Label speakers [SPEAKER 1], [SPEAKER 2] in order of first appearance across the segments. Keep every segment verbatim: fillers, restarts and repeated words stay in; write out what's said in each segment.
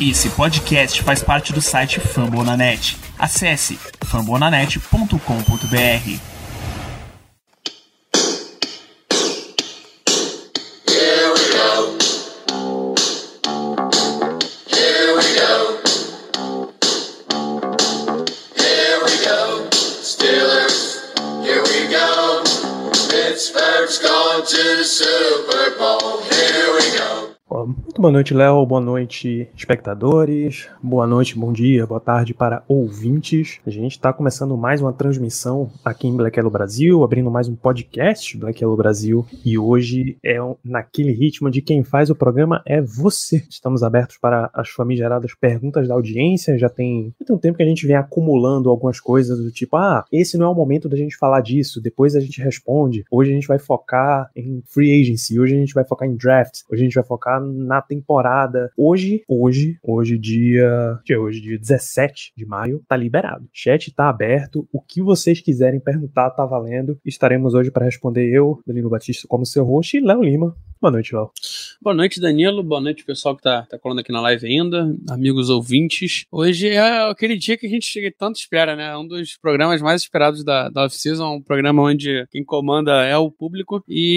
[SPEAKER 1] Esse podcast faz parte do site Fambonanet. Acesse fambonanet ponto com ponto b r.
[SPEAKER 2] Pittsburgh's going to the Super Bowl. Here we go.
[SPEAKER 3] Muito boa noite, Léo. Boa noite, espectadores. Boa noite, bom dia, boa tarde para ouvintes. A gente está começando mais uma transmissão aqui em Black Yellow Brasil, abrindo mais um podcast Black Yellow Brasil. E hoje é um, naquele ritmo de quem faz o programa é você. Estamos abertos para as famigeradas perguntas da audiência. Já tem, já tem um tempo que a gente vem acumulando algumas coisas do tipo, ah, esse não é o momento da gente falar disso, depois a gente responde. Hoje a gente vai focar em free agency, hoje a gente vai focar em draft, hoje a gente vai focar na temporada. Hoje, hoje, hoje dia, dia hoje dia dezessete de maio, tá liberado. Chat tá aberto, o que vocês quiserem perguntar tá valendo. Estaremos hoje para responder eu, Danilo Batista, como seu host, e Léo Lima. Boa noite, Léo.
[SPEAKER 4] Boa noite, Danilo. Boa noite, pessoal que tá, tá colando aqui na live ainda, amigos ouvintes. Hoje é aquele dia que a gente tanto espera, né? Um dos programas mais esperados da, da off-season, um programa onde quem comanda é o público.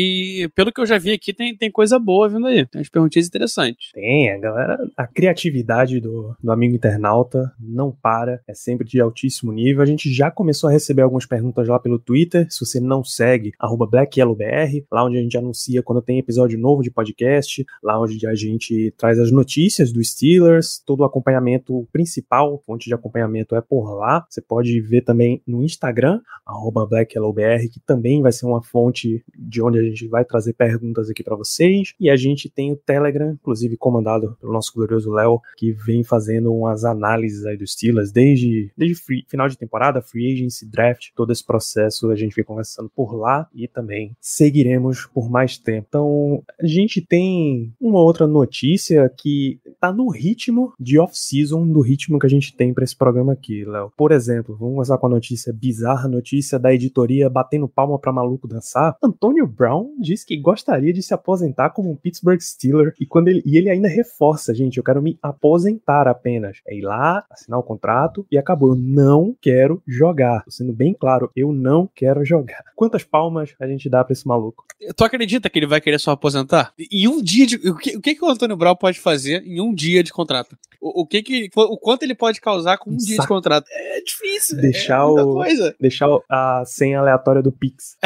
[SPEAKER 4] E pelo que eu já vi aqui, tem, tem coisa boa vindo aí. Tem umas perguntinhas interessantes.
[SPEAKER 3] Tem, a galera, a criatividade do, do amigo internauta não para, é sempre de altíssimo nível. A gente já começou a receber algumas perguntas lá pelo Twitter. Se você não segue, arroba BlackYellowBR, lá onde a gente anuncia quando tem episódio novo de podcast, lá onde a gente traz as notícias dos Steelers, todo o acompanhamento principal, fonte de acompanhamento é por lá. Você pode ver também no Instagram, arroba BlackYellowBR, que também vai ser uma fonte de onde a gente vai trazer perguntas aqui para vocês. E a gente tem o Telegram, inclusive comandado pelo nosso glorioso Léo, que vem fazendo umas análises aí dos Steelers desde, desde free, final de temporada, free agency, draft, todo esse processo a gente vem conversando por lá e também seguiremos por mais tempo. Então, a gente tem uma outra notícia que tá no ritmo de off-season, do ritmo que a gente tem pra esse programa aqui, Léo. Por exemplo, vamos começar com a notícia bizarra, notícia da editoria batendo palma pra maluco dançar. Antonio Brown diz que gostaria de se aposentar como um Pittsburgh Steeler e, quando ele, e ele ainda reforça, gente, eu quero me aposentar apenas. É ir lá, assinar o contrato e acabou. Eu não quero jogar. Tô sendo bem claro, eu não quero jogar. Quantas palmas a gente dá pra esse maluco?
[SPEAKER 4] Tu acredita que ele vai querer só aposentar? Em um dia de... O que, o que, que o Antônio Brown pode fazer em um dia de contrato? O, o, que que, o quanto ele pode causar com um Saco. dia de contrato? É difícil.
[SPEAKER 3] Deixar,
[SPEAKER 4] é muita
[SPEAKER 3] o,
[SPEAKER 4] coisa.
[SPEAKER 3] deixar a senha aleatória do Pix.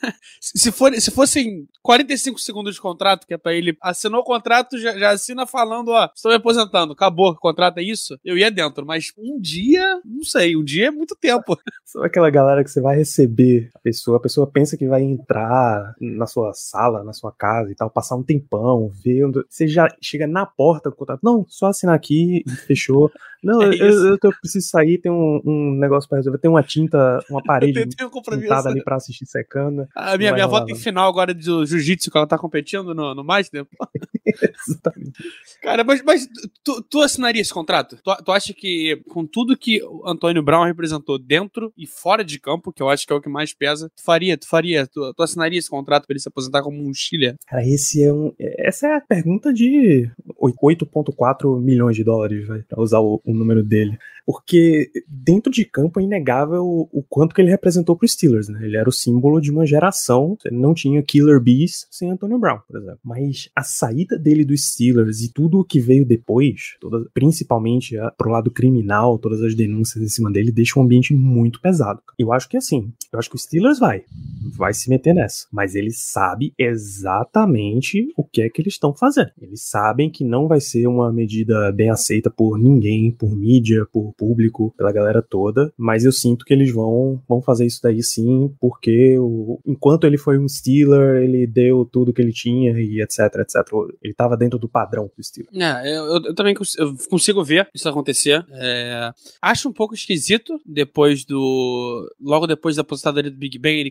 [SPEAKER 4] se, for, se fossem quarenta e cinco segundos de contrato, que é pra ele... Assinou o contrato, já, já assina falando, ó, estou me aposentando, acabou, o contrato é isso? Eu ia dentro, mas um dia, não sei, um dia é muito tempo.
[SPEAKER 3] Sabe aquela galera que você vai receber a pessoa, a pessoa pensa que vai entrar na sua sala, na sua casa e tal, passar um tempão, vendo, você já chega na porta do contrato, não, só assinar aqui e fechou. Não, é eu, eu, eu preciso sair, tem um, um negócio pra resolver, tem uma tinta, uma parede pintada ali pra assistir secando.
[SPEAKER 4] A minha, minha avó tem final agora do jiu-jitsu que ela tá competindo no, no Master.
[SPEAKER 3] Exatamente.
[SPEAKER 4] Cara, mas, mas tu, tu assinaria esse contrato? Tu, tu acha que com tudo que o Antônio Brown representou dentro e fora de campo, que eu acho que é o que mais pesa, tu faria, tu faria, tu, tu assinaria esse contrato pra ele se aposentar como um Steeler?
[SPEAKER 3] Cara, esse é um, essa é a pergunta de oito vírgula quatro milhões de dólares, vai, pra usar o, o número dele. Porque dentro de campo é inegável o, o quanto que ele representou pro Steelers, né? Ele era o símbolo de uma geração. Você não tinha Killer Bees sem Antonio Brown, por exemplo. Mas a saída dele dos Steelers e tudo o que veio depois, toda, principalmente a, pro lado criminal, todas as denúncias em cima dele, deixa um ambiente muito pesado. Eu acho que assim, eu acho que o Steelers vai, vai se meter nessa. Mas ele sabe exatamente o que é que eles estão fazendo. Eles sabem que não vai ser uma medida bem aceita por ninguém, por mídia, por público, pela galera toda, mas eu sinto que eles vão, vão fazer isso daí sim, porque o, enquanto ele foi um Steeler, ele deu tudo que ele tinha e etc, etc. Ele tava dentro do padrão do Steeler.
[SPEAKER 4] É, eu, eu também consigo, eu consigo ver isso acontecer. É, acho um pouco esquisito depois do... Logo depois da aposentadoria do Big Ben, ele querer isso.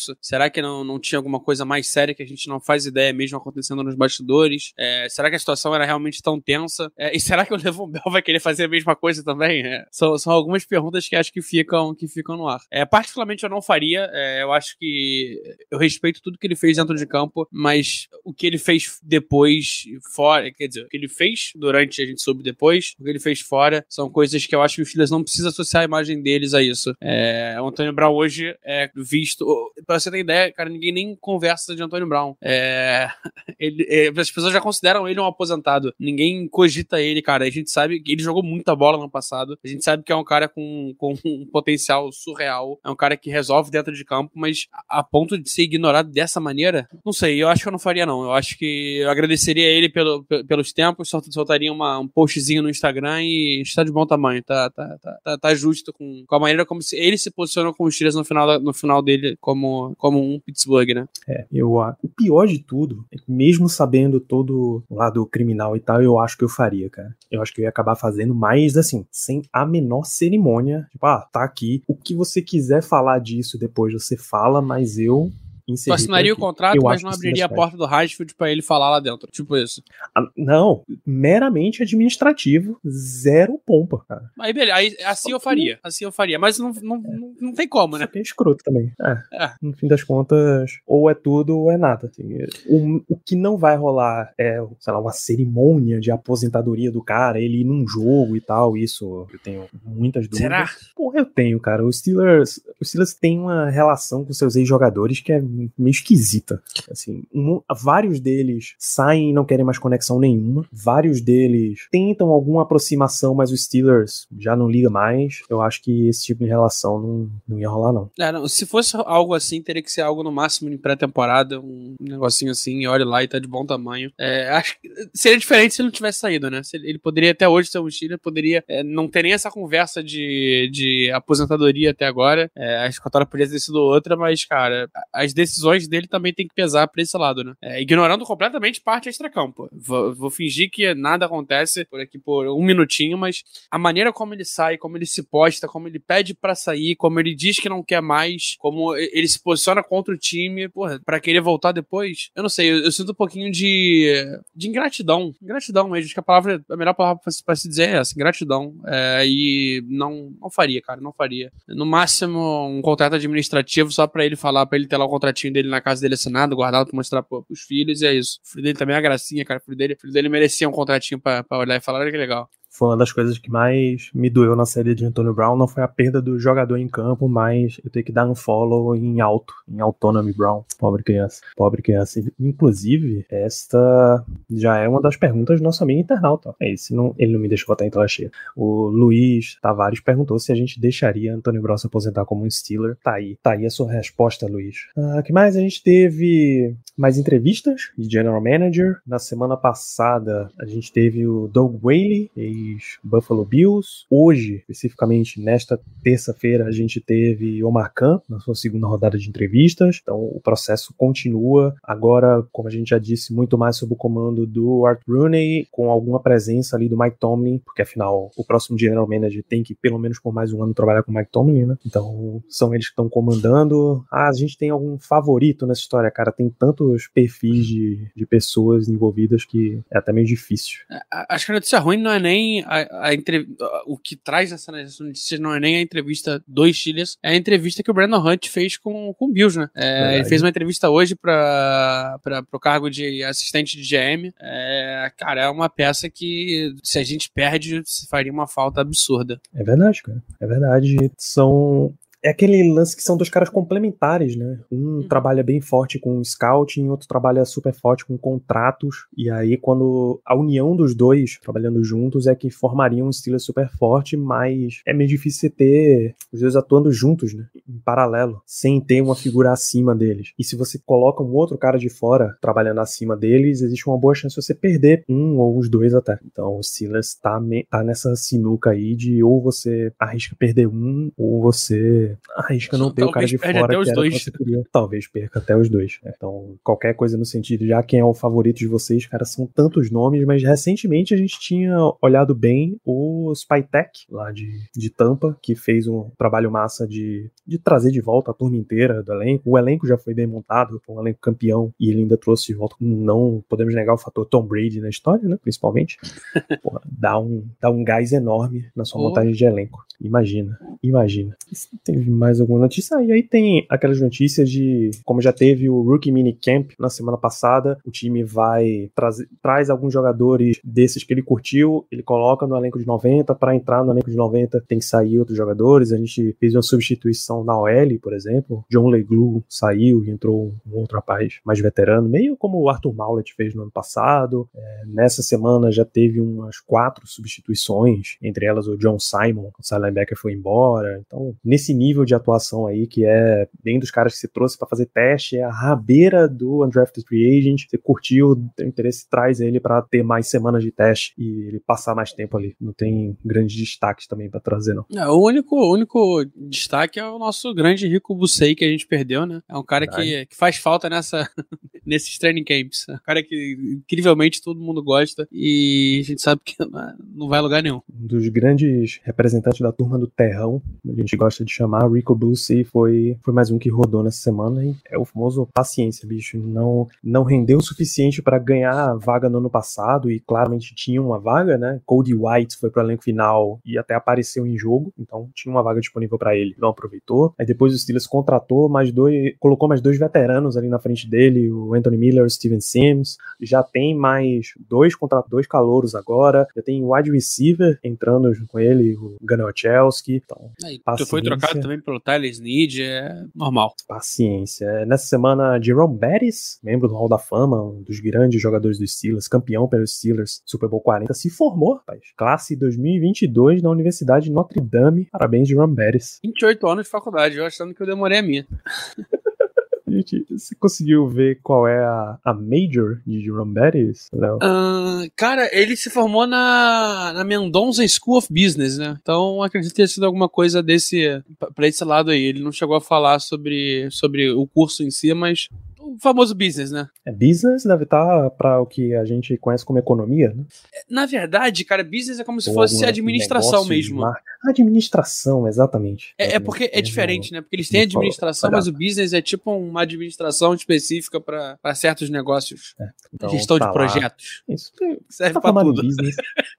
[SPEAKER 4] isso? Será que não, não tinha alguma coisa mais séria que a gente não faz ideia mesmo acontecendo nos bastidores? É, será que a situação era realmente tão tensa? É, e será que o Le'Veon Bell vai querer fazer a mesma coisa também? É, são, são algumas perguntas que acho que ficam, que ficam no ar. É, particularmente eu não faria, é, eu acho que eu respeito tudo que ele fez dentro de campo, mas o que ele fez depois, fora, quer dizer, o que ele fez durante, a gente soube depois, o que ele fez fora, são coisas que eu acho que os Steelers não precisam associar a imagem deles a isso. É, o Antônio Brown hoje é visto, pra você ter ideia, cara, ninguém nem conversa de Antônio Brown. É, ele, é, as pessoas já consideram ele um aposentado, ninguém cogita ele, cara, a gente sabe que ele jogou muita bola no passado, a gente sabe que é um cara com, com um potencial surreal, é um cara que resolve dentro de campo, mas a, a ponto de ser ignorado dessa maneira, não sei, eu acho que eu não faria não, eu acho que eu agradeceria ele pelo, pelos tempos, soltaria uma, um postzinho no Instagram e está de bom tamanho, tá, tá, tá, tá, tá justo com, com a maneira como se, ele se posicionou com os Steelers no final, no final dele como, como um Pittsburgh, né?
[SPEAKER 3] É, eu, o pior de tudo é que mesmo sabendo todo o lado criminal e tal, eu acho que eu faria, cara. Eu acho que eu ia acabar fazendo mais, assim, sem a menor cerimônia. Tipo, ah, tá aqui. O que você quiser falar disso depois, você fala, mas eu...
[SPEAKER 4] Tu assinaria o contrato, eu mas não abriria a porta do Highfield pra ele falar lá dentro. Tipo isso.
[SPEAKER 3] Ah, não, meramente administrativo, zero pompa, cara.
[SPEAKER 4] Aí beleza, aí, assim eu faria. Assim eu faria. Mas não, não, é. não, não tem como, né?
[SPEAKER 3] Isso aqui é escroto também. É. é. No fim das contas, ou é tudo ou é nada. Assim. O, o que não vai rolar é, sei lá, uma cerimônia de aposentadoria do cara, ele ir num jogo e tal. Isso eu tenho muitas dúvidas.
[SPEAKER 4] Será?
[SPEAKER 3] Porra, eu tenho, cara. Os Steelers, os Steelers têm uma relação com seus ex-jogadores que é meio esquisita. Assim, um, vários deles saem e não querem mais conexão nenhuma. Vários deles tentam alguma aproximação, mas os Steelers já não liga mais. Eu acho que esse tipo de relação não, não ia rolar, não.
[SPEAKER 4] É, não. Se fosse algo assim, teria que ser algo no máximo em pré-temporada, um negocinho assim, e olha lá e tá de bom tamanho. É, acho que seria diferente se ele não tivesse saído, né? Se ele, ele poderia até hoje ser um Steelers, poderia é, não ter nem essa conversa de, de aposentadoria até agora. É, a escatória poderia ter sido outra, mas, cara, as decisões decisões dele também tem que pesar pra esse lado, né? É, ignorando completamente parte extra-campo. Vou, vou fingir que nada acontece por aqui por um minutinho, mas a maneira como ele sai, como ele se posta, como ele pede pra sair, como ele diz que não quer mais, como ele se posiciona contra o time, porra, pra querer voltar depois, eu não sei, eu, eu sinto um pouquinho de, de ingratidão. Ingratidão mesmo, acho que a palavra, a melhor palavra pra, pra se dizer é essa, ingratidão. É, e não, não faria, cara, não faria. No máximo, um contrato administrativo só pra ele falar, pra ele ter lá o contratinho dele na casa dele assinado, guardado pra mostrar pô, pros filhos, e é isso. O filho dele também é uma gracinha, cara. O filho dele, o filho dele merecia um contratinho pra, pra olhar e falar, olha que legal.
[SPEAKER 3] Foi uma das coisas que mais me doeu na série de Antônio Brown, não foi a perda do jogador em campo, mas eu ter que dar um follow em alto, em Autonomy Brown. Pobre criança, pobre criança. Inclusive, esta já é uma das perguntas do nosso amigo internauta. É isso, não, ele não me deixou botar em tela cheia. O Luiz Tavares perguntou se a gente deixaria Antônio Brown se aposentar como um Steeler. Tá aí, tá aí a sua resposta, Luiz. O ah, que mais? A gente teve mais entrevistas de General Manager. Na semana passada, a gente teve o Doug Whaley, e Buffalo Bills. Hoje, especificamente nesta terça-feira, a gente teve Omar Khan na sua segunda rodada de entrevistas. Então o processo continua. Agora, como a gente já disse, muito mais sob o comando do Art Rooney, com alguma presença ali do Mike Tomlin, porque afinal o próximo General Manager tem que pelo menos por mais um ano trabalhar com o Mike Tomlin, né? Então são eles que estão comandando. Ah, a gente tem algum favorito nessa história, cara? Tem tantos perfis de, de pessoas envolvidas que é até meio difícil.
[SPEAKER 4] Acho que a notícia ruim não é nem A, a entrev... o que traz essa notícia não é nem a entrevista dos Steelers, é a entrevista que o Brandon Hunt fez com, com o Bills, né? É, ele fez uma entrevista hoje para o cargo de assistente de G M. É, cara, é uma peça que se a gente perde, faria uma falta absurda.
[SPEAKER 3] É verdade, cara. É verdade. São... É aquele lance que são dois caras complementares, né? Um uhum. trabalha bem forte com scouting, outro trabalha super forte com contratos, e aí quando a união dos dois trabalhando juntos é que formaria um Steelers super forte, mas é meio difícil você ter os dois atuando juntos, né? Em paralelo, sem ter uma figura acima deles. E se você coloca um outro cara de fora trabalhando acima deles, existe uma boa chance de você perder um ou os dois até. Então o Steelers tá, me... tá nessa sinuca aí de ou você arrisca perder um, ou você você arrisca não ter o cara de fora que era o que você queria. Talvez perca até os dois. Então, qualquer coisa no sentido, já quem é o favorito de vocês, cara, são tantos nomes, mas recentemente a gente tinha olhado bem o Spytek, lá de, de Tampa, que fez um trabalho massa de, de trazer de volta a turma inteira do elenco. O elenco já foi bem montado, foi um elenco campeão, e ele ainda trouxe de volta, não podemos negar o fator Tom Brady na história, né, principalmente. Porra, dá um, dá um gás enorme na sua oh. montagem de elenco. Imagina, imagina. Teve mais alguma notícia? Ah, e aí tem aquelas notícias de, como já teve o Rookie Minicamp na semana passada, o time vai trazer, traz alguns jogadores desses que ele curtiu, ele coloca no elenco de noventa, para entrar no elenco de noventa tem que sair outros jogadores. A gente fez uma substituição na O L, por exemplo, John Leglu saiu e entrou um outro rapaz mais veterano, meio como o Arthur Maulet fez no ano passado. É, nessa semana já teve umas quatro substituições, entre elas o John Simon, o side linebacker foi embora. Então, nesse nível de atuação aí, que é bem dos caras que se trouxe para fazer teste, é a rabeira do Undrafted Free Agent. Você curtiu, tem interesse, traz ele para ter mais semanas de teste e ele passar mais tempo ali. Não tem grandes destaques também para trazer, não.
[SPEAKER 4] É, o único, o único destaque é o nosso grande Rico Bussei, que a gente perdeu, né? É um cara que, que faz falta nessa, nesses training camps. É um cara que, incrivelmente, todo mundo gosta e a gente sabe que não vai a lugar nenhum.
[SPEAKER 3] Um dos grandes representantes da turma do terrão, a gente gosta de chamar, Rico Bussei, foi, foi mais um que rodou nessa semana, e é o famoso paciência, bicho. Não, não rendeu o suficiente para ganhar a vaga no ano passado, e claramente tinha uma vaga, né? Cody White foi pro elenco final e até apareceu em jogo, então tinha uma vaga disponível para ele, não aproveitou. Aí depois o Steelers contratou mais dois, colocou mais dois veteranos ali na frente dele, o Anthony Miller, o Steven Sims. Já tem mais dois contratos, dois calouros agora, já tem wide receiver entrando com ele, o Gunnar Chelsky. Então,
[SPEAKER 4] aí, tu foi trocado também pelo Tyler Snead, é normal.
[SPEAKER 3] Paciência. Nessa semana, Jerome Bettis, membro do Hall da Fama, um dos grandes jogadores dos Steelers, campeão pelos Steelers, Super Bowl quarenta, se formou, rapaz. Classe dois mil e vinte e dois na Universidade de Notre Dame. Parabéns, Jerome Bettis.
[SPEAKER 4] vinte e oito anos de faculdade, eu achando que eu demorei a minha.
[SPEAKER 3] Gente, você conseguiu ver qual é a, a major de Jerome Bettis?
[SPEAKER 4] Uh, cara, ele se formou na, na Mendonça School of Business, né? Então acredito ter sido alguma coisa desse, pra esse lado aí. Ele não chegou a falar sobre, sobre o curso em si, mas o famoso business, né?
[SPEAKER 3] É, business deve estar para o que a gente conhece como economia, né?
[SPEAKER 4] Na verdade, cara, business é como se fosse administração mesmo.
[SPEAKER 3] Administração, exatamente.
[SPEAKER 4] É, é porque é diferente, né? Porque eles têm administração, mas o business é tipo uma administração específica para certos negócios. É, então, gestão tá de projetos.
[SPEAKER 3] Lá. Isso serve tá para tudo. Business.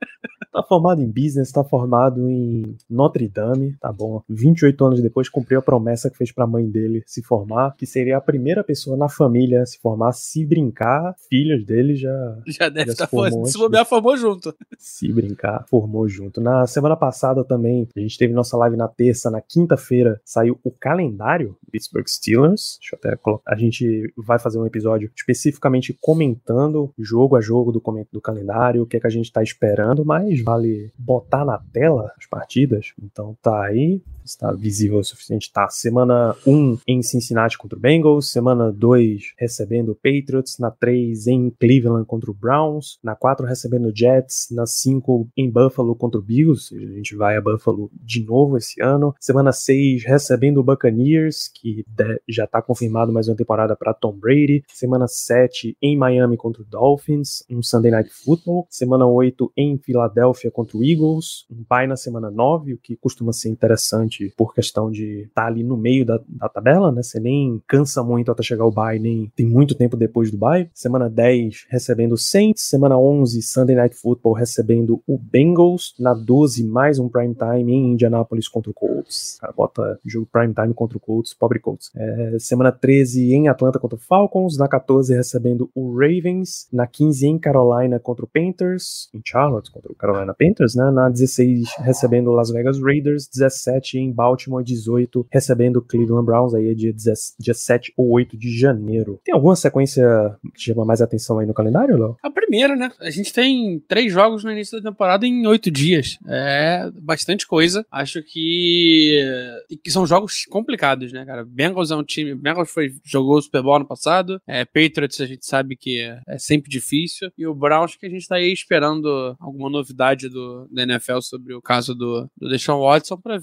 [SPEAKER 3] Tá formado em business, tá formado em Notre Dame, tá bom. vinte e oito anos depois cumpriu a promessa que fez pra mãe dele se formar, que seria a primeira pessoa na família a se formar. Se brincar, filhos dele já...
[SPEAKER 4] Já deve estar formando. Se bobear, formou junto.
[SPEAKER 3] Se brincar, formou junto. Na semana passada também, a gente teve nossa live na terça, na quinta-feira, saiu o calendário do Pittsburgh Steelers. Deixa eu até colocar. A gente vai fazer um episódio especificamente comentando jogo a jogo do, do calendário, o que é que a gente tá esperando, mas vale botar na tela as partidas. Então tá aí, está visível o suficiente. Tá, semana um em Cincinnati contra o Bengals, semana dois recebendo o Patriots, na três em Cleveland contra o Browns, na quatro recebendo o Jets, na cinco em Buffalo contra o Bills, a gente vai a Buffalo de novo esse ano, semana seis recebendo o Buccaneers, que já tá confirmado mais uma temporada para Tom Brady, semana sete em Miami contra o Dolphins, um Sunday Night Football, semana oito em Filadélfia contra o Eagles, um bye na semana nove, o que costuma ser interessante por questão de estar tá ali no meio da, da tabela, né? Você nem cansa muito até chegar o bye, nem tem muito tempo depois do bye. Semana dez recebendo o Saints, semana onze Sunday Night Football recebendo o Bengals, na doze mais um prime time em Indianapolis contra o Colts. Cara, bota jogo prime time contra o Colts, pobre Colts. É, semana treze em Atlanta contra o Falcons, na quatorze recebendo o Ravens, na quinze em Carolina contra o Panthers, em Charlotte contra o Carolina Panthers, né? Na dezesseis recebendo o Las Vegas Raiders, dezessete em Baltimore, dezoito recebendo o Cleveland Browns, aí é dia, dia sete ou oito de janeiro. Tem alguma sequência que chama mais atenção aí no calendário, Léo?
[SPEAKER 4] A primeira, né? A gente tem três jogos no início da temporada em oito dias. É bastante coisa. Acho que, que são jogos complicados, né, cara? Bengals é um time... Bengals foi, jogou o Super Bowl ano passado. É, Patriots a gente sabe que é, é sempre difícil. E o Browns que a gente tá aí esperando alguma novidade do, da N F L sobre o caso do, do Deshaun Watson pra ver se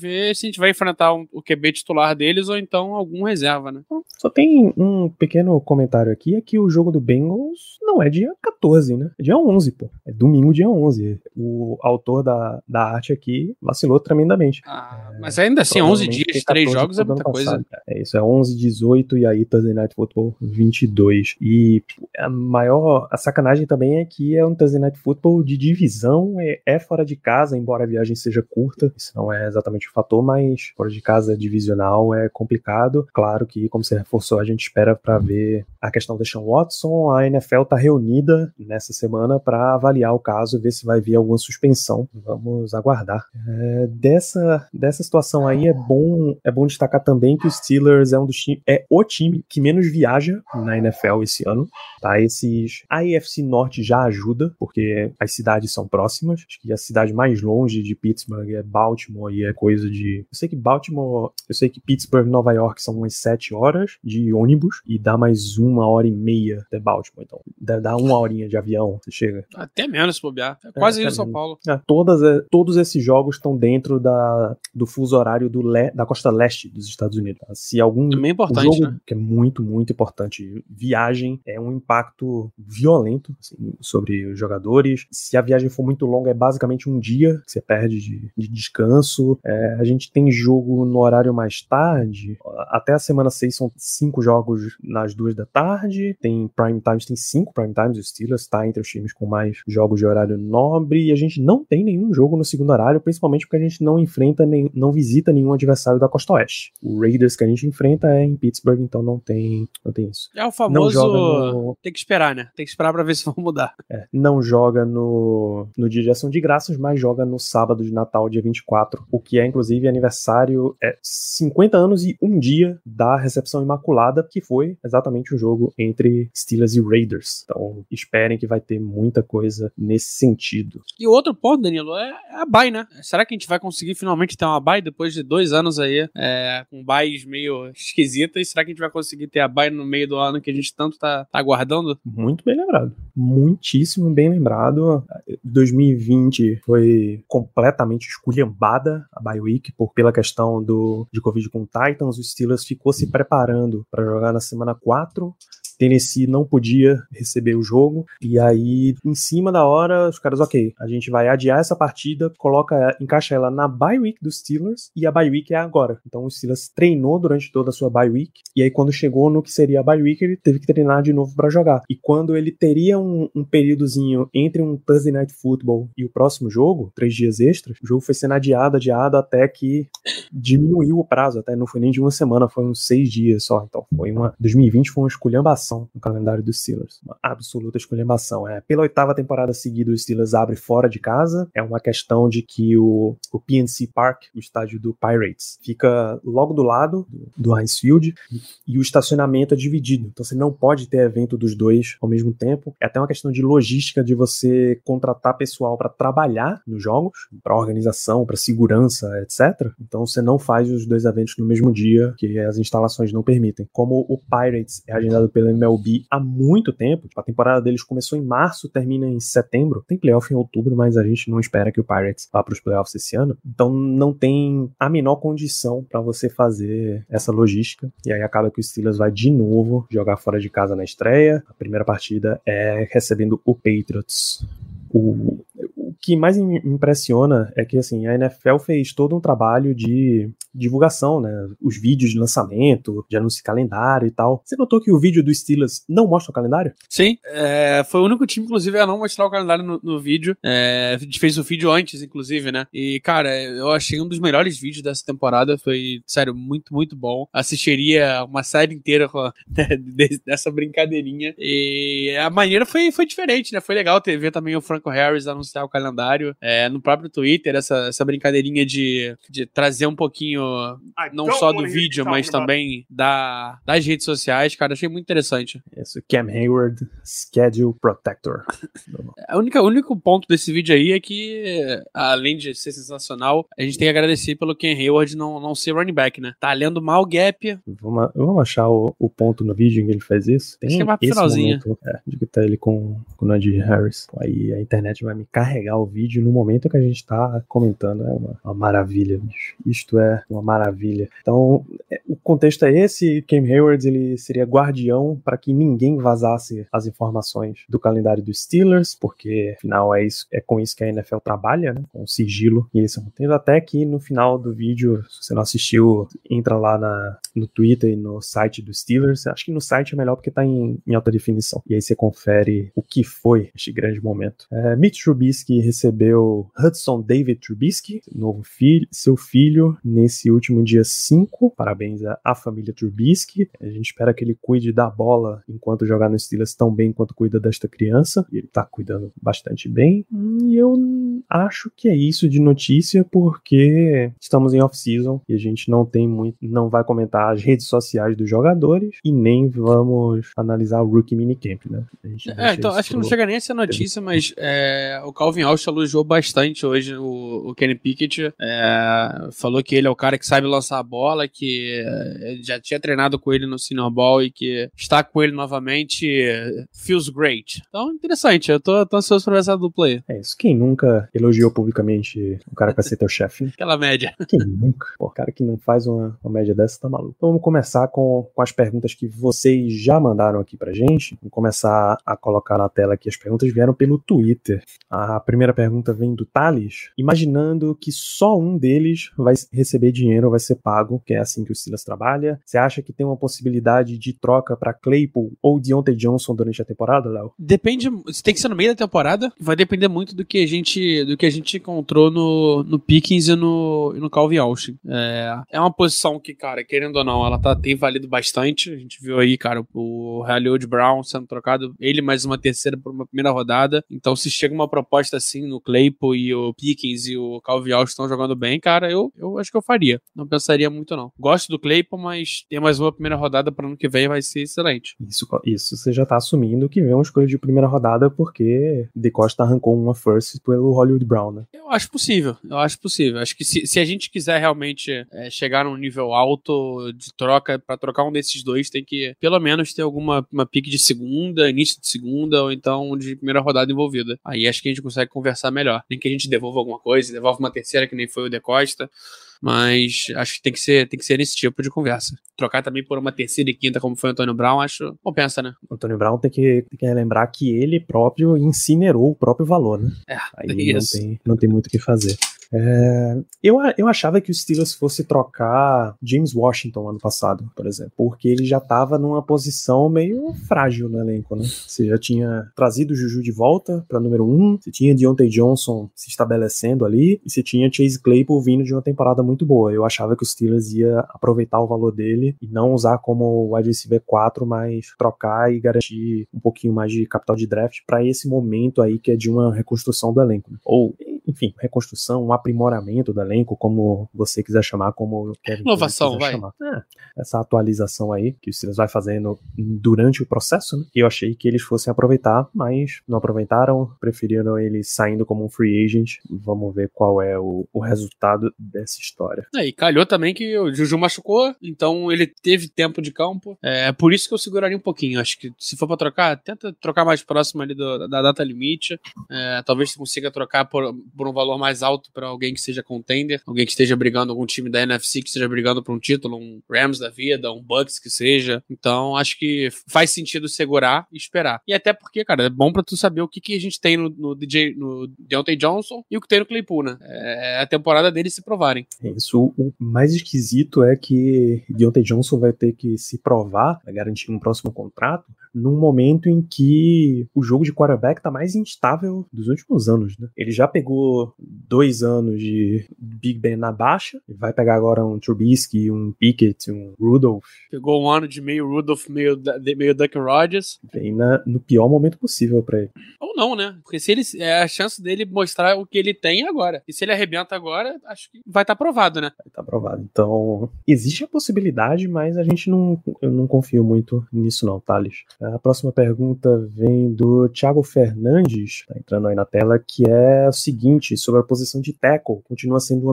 [SPEAKER 4] se a gente vai enfrentar um, o Q B titular deles ou então algum reserva, né?
[SPEAKER 3] Só tem um pequeno comentário aqui, é que o jogo do Bengals não é dia catorze, né? É dia onze, pô. É domingo, dia onze. O autor da, da arte aqui vacilou tremendamente.
[SPEAKER 4] Ah, é, mas ainda assim, onze dias, três jogos é muita coisa.
[SPEAKER 3] É isso, é onze, dezoito e aí Thursday Night Football vinte e dois. E a maior, a sacanagem também é que é um Thursday Night Football de divisão, é, é fora de casa, embora a viagem seja curta. Isso não é exatamente o fator, mas fora de casa divisional é complicado. Claro que, como você reforçou, a gente espera para ver a questão do Deshaun Watson. A N F L tá reunida nessa semana para avaliar o caso e ver se vai vir alguma suspensão. Vamos aguardar. É, dessa, dessa situação aí é bom, é bom destacar também que o Steelers é um dos time, é o time que menos viaja na N F L esse ano. Tá? Esses, a A F C Norte já ajuda, porque as cidades são próximas. Acho que a cidade mais longe de Pittsburgh é Baltimore e é coisa de... Eu sei que Baltimore, eu sei que Pittsburgh e Nova York são umas sete horas de ônibus e dá mais uma hora e meia até Baltimore. Então, deve dar uma horinha de avião, você chega.
[SPEAKER 4] Até menos, se bobear. É quase
[SPEAKER 3] é,
[SPEAKER 4] isso, São Paulo.
[SPEAKER 3] É, todas, é, todos esses jogos estão dentro da, do fuso horário do le, da costa leste dos Estados Unidos. Tá? Se algum
[SPEAKER 4] Também é importante,
[SPEAKER 3] jogo,
[SPEAKER 4] né?
[SPEAKER 3] Que é muito, muito importante. Viagem é um impacto violento assim, sobre os jogadores. Se a viagem for muito longa, é basicamente um dia que você perde de, de descanso. É, a gente tem jogo no horário mais tarde. Até a semana seis são cinco jogos nas duas da tarde. Tem prime times, tem cinco prime times. O Steelers está entre os times com mais jogos de horário nobre. E a gente não tem nenhum jogo no segundo horário, principalmente porque a gente não enfrenta, nem, não visita nenhum adversário da costa oeste. O Raiders que a gente enfrenta é em Pittsburgh, então não tem, não tem isso.
[SPEAKER 4] É o famoso no... tem que esperar, né? Tem que esperar pra ver se vão mudar.
[SPEAKER 3] É, não joga no, no dia de ação de graças, mas joga no sábado de Natal, dia vinte e quatro, o que é inclusive aniversário, é cinquenta anos e um dia da recepção imaculada, que foi exatamente o jogo entre Steelers e Raiders. Então esperem que vai ter muita coisa nesse sentido.
[SPEAKER 4] E o outro ponto, Danilo, é a bye, né? Será que a gente vai conseguir finalmente ter uma bye depois de dois anos aí, é, com byes meio esquisitas? Será que a gente vai conseguir ter a bye no meio do ano que a gente tanto tá, tá aguardando?
[SPEAKER 3] Muito bem lembrado. Muitíssimo bem lembrado. dois mil e vinte foi completamente esculhambada a bye week por, pela questão do, de Covid com o Titans. O Steelers ficou se preparando para jogar na semana quatro. Tennessee não podia receber o jogo, e aí, em cima da hora, os caras, ok, a gente vai adiar essa partida, coloca, encaixa ela na bye week dos Steelers, e a bye week é agora. Então o Steelers treinou durante toda a sua bye week, e aí quando chegou no que seria a bye week, ele teve que treinar de novo pra jogar. E quando ele teria um, um períodozinho entre um Thursday Night Football e o próximo jogo, três dias extras, o jogo foi sendo adiado, adiado, até que diminuiu o prazo, até não foi nem de uma semana, foi uns seis dias só. Então foi uma, dois mil e vinte foi uma esculhambação no calendário dos Steelers. Uma absoluta esculhambação. É, pela oitava temporada seguida, o Steelers abre fora de casa. É uma questão de que o, o P N C Park, o estádio do Pirates, fica logo do lado do, do Heinz Field e, e o estacionamento é dividido. Então você não pode ter evento dos dois ao mesmo tempo. É até uma questão de logística de você contratar pessoal para trabalhar nos jogos, para organização, para segurança, etcétera. Então você não faz os dois eventos no mesmo dia, que as instalações não permitem. Como o Pirates é agendado pela M L B há muito tempo, a temporada deles começou em março, termina em setembro, tem playoff em outubro, mas a gente não espera que o Pirates vá para os playoffs esse ano, então não tem a menor condição para você fazer essa logística, e aí acaba que o Steelers vai de novo jogar fora de casa na estreia. A primeira partida é recebendo o Patriots. O, o que mais me impressiona é que assim, a N F L fez todo um trabalho de divulgação, né? Os vídeos de lançamento, de anúncio de calendário e tal. Você notou que o vídeo do Steelers não mostra o calendário?
[SPEAKER 4] Sim, é, foi o único time, inclusive, a não mostrar o calendário no, no vídeo. É, a gente fez o vídeo antes, inclusive, né? E, cara, eu achei um dos melhores vídeos dessa temporada. Foi, sério, muito, muito bom. Assistiria uma série inteira com a, dessa brincadeirinha. E a maneira foi, foi diferente, né? Foi legal ter, ver também o Franco Harris anunciar o calendário. É, no próprio Twitter, essa, essa brincadeirinha de, de trazer um pouquinho não só do vídeo, mas também da, das redes sociais, cara, achei muito interessante.
[SPEAKER 3] Isso, Cam Hayward, Schedule Protector.
[SPEAKER 4] A única, o único ponto desse vídeo aí é que, além de ser sensacional, a gente tem que agradecer pelo Cam Hayward não, não ser running back, né? Tá lendo mal o gap.
[SPEAKER 3] Vamos, vamos achar o, o ponto no vídeo em que ele faz isso? Tem
[SPEAKER 4] Acho que é mais pro finalzinho.
[SPEAKER 3] Momento, é, de que tá ele com, com o Najee Harris. Aí a internet vai me carregar o ao vídeo no momento que a gente tá comentando. É uma, uma maravilha, bicho. Isto é uma maravilha. Então, é, o contexto é esse. Cam Hayward, ele seria guardião para que ninguém vazasse as informações do calendário dos Steelers, porque, afinal, é, isso, é com isso que a N F L trabalha, né? Com sigilo. E esse é um motivo. Até que no final do vídeo, se você não assistiu, entra lá na, no Twitter e no site dos Steelers. Acho que no site é melhor porque tá em, em alta definição. E aí você confere o que foi este grande momento. É, Mitch Trubisky recebeu Hudson David Trubisky, novo filho, seu filho, nesse último dia cinco. Parabéns à, à família Trubisky. A gente espera que ele cuide da bola enquanto jogar no Steelers tão bem quanto cuida desta criança. E ele tá cuidando bastante bem. E eu acho que é isso de notícia, porque estamos em off-season e a gente não tem muito, não vai comentar as redes sociais dos jogadores e nem vamos analisar o Rookie Minicamp, né?
[SPEAKER 4] É, então, acho que não chega nem a ser notícia, mas é, o Calvin Austin elogiou bastante hoje o, o Kenny Pickett. É, falou que ele é o cara que sabe lançar a bola, que é, já tinha treinado com ele no Senior Bowl e que está com ele novamente feels great. Então, interessante. Eu tô, tô ansioso pra ver essa dupla aí.
[SPEAKER 3] É isso. Quem nunca elogiou publicamente o cara que vai ser teu chefe? Né?
[SPEAKER 4] Aquela média.
[SPEAKER 3] Quem nunca? Pô, o cara que não faz uma, uma média dessa tá maluco. Então vamos começar com, com as perguntas que vocês já mandaram aqui pra gente. Vamos começar a colocar na tela aqui. As perguntas vieram pelo Twitter. A primeira pergunta vem do Thales, imaginando que só um deles vai receber dinheiro, vai ser pago, que é assim que o Steelers trabalha. Você acha que tem uma possibilidade de troca pra Claypool ou Deontay Johnson durante a temporada, Léo?
[SPEAKER 4] Depende, tem que ser no meio da temporada, vai depender muito do que a gente, do que a gente encontrou no, no Pickens e no, e no Calvin Austin. É, é uma posição que, cara, querendo ou não, ela tá, tem valido bastante. A gente viu aí, cara, o Hollywood Brown sendo trocado, ele mais uma terceira por uma primeira rodada. Então, se chega uma proposta assim no Claypool e o Pickens e o Calvin Austin estão jogando bem, cara, eu, eu acho que eu faria. Não pensaria muito, não. Gosto do Claypool, mas ter mais uma primeira rodada para ano que vem vai ser excelente.
[SPEAKER 3] Isso, isso você já tá assumindo que vem uma escolha de primeira rodada porque De Costa arrancou uma first pelo Hollywood Brown, né?
[SPEAKER 4] Eu acho possível, eu acho possível. Acho que se, se a gente quiser realmente é, chegar num nível alto de troca, para trocar um desses dois, tem que pelo menos ter alguma uma pique de segunda, início de segunda, ou então de primeira rodada envolvida. Aí acho que a gente consegue conversar melhor. Nem que a gente devolva alguma coisa, devolva uma terceira, que nem foi o De Costa. Mas acho que tem que ser, tem que ser nesse tipo de conversa. Trocar também por uma terceira e quinta, como foi o Antônio Brown, acho compensa, né?
[SPEAKER 3] O Antônio Brown tem que, tem que lembrar que ele próprio incinerou o próprio valor, né?
[SPEAKER 4] É,
[SPEAKER 3] aí não
[SPEAKER 4] isso.
[SPEAKER 3] tem, não tem muito o que fazer. É, eu, eu achava que o Steelers fosse trocar James Washington ano passado, por exemplo, porque ele já estava numa posição meio frágil no elenco, né? Você já tinha trazido o Juju de volta para número um, você tinha Deontay Johnson se estabelecendo ali, e você tinha Chase Claypool vindo de uma temporada muito boa. Eu achava que o Steelers ia aproveitar o valor dele e não usar como wide receiver quatro, mas trocar e garantir um pouquinho mais de capital de draft para esse momento aí que é de uma reconstrução do elenco, né? Ou, enfim, reconstrução, um aprimoramento do elenco, como você quiser chamar, como Kevin
[SPEAKER 4] inovação, vai.
[SPEAKER 3] chamar. É, essa atualização aí que o Steelers vai fazendo durante o processo, né? E eu achei que eles fossem aproveitar, mas não aproveitaram, preferiram eles saindo como um free agent. Vamos ver qual é o, o resultado dessa história.
[SPEAKER 4] É, e calhou também que o Juju machucou, então ele teve tempo de campo. É por isso que eu seguraria um pouquinho. Acho que se for pra trocar, tenta trocar mais próximo ali do, da data limite. É, talvez você consiga trocar por, por um valor mais alto pra alguém que seja contender, alguém que esteja brigando, algum time da N F C que esteja brigando por um título, um Rams da vida, um Bucks que seja. Então acho que faz sentido segurar e esperar. E até porque, cara, é bom pra tu saber o que, que a gente tem no, no D J, no Deontay Johnson e o que tem no Claypool, né? É a temporada deles se provarem.
[SPEAKER 3] Isso, o mais esquisito é que Deontay Johnson vai ter que se provar, vai garantir um próximo contrato, num momento em que o jogo de quarterback tá mais instável dos últimos anos, né? Ele já pegou dois anos de Big Ben na baixa, ele vai pegar agora um Trubisky, um Pickett, um Rudolph.
[SPEAKER 4] Pegou um ano de meio Rudolph, meio, meio Duck Rodgers.
[SPEAKER 3] Bem na, no pior momento possível pra ele.
[SPEAKER 4] Ou não, né? Porque se ele, é a chance dele mostrar o que ele tem agora. E se ele arrebenta agora, acho que vai estar tá provado, né?
[SPEAKER 3] Vai estar tá provado. Então, existe a possibilidade, mas a gente não, eu não confio muito nisso não, Thales. A próxima pergunta vem do Thiago Fernandes, tá entrando aí na tela, que é o seguinte, sobre a posição de tackle. Continua sendo uma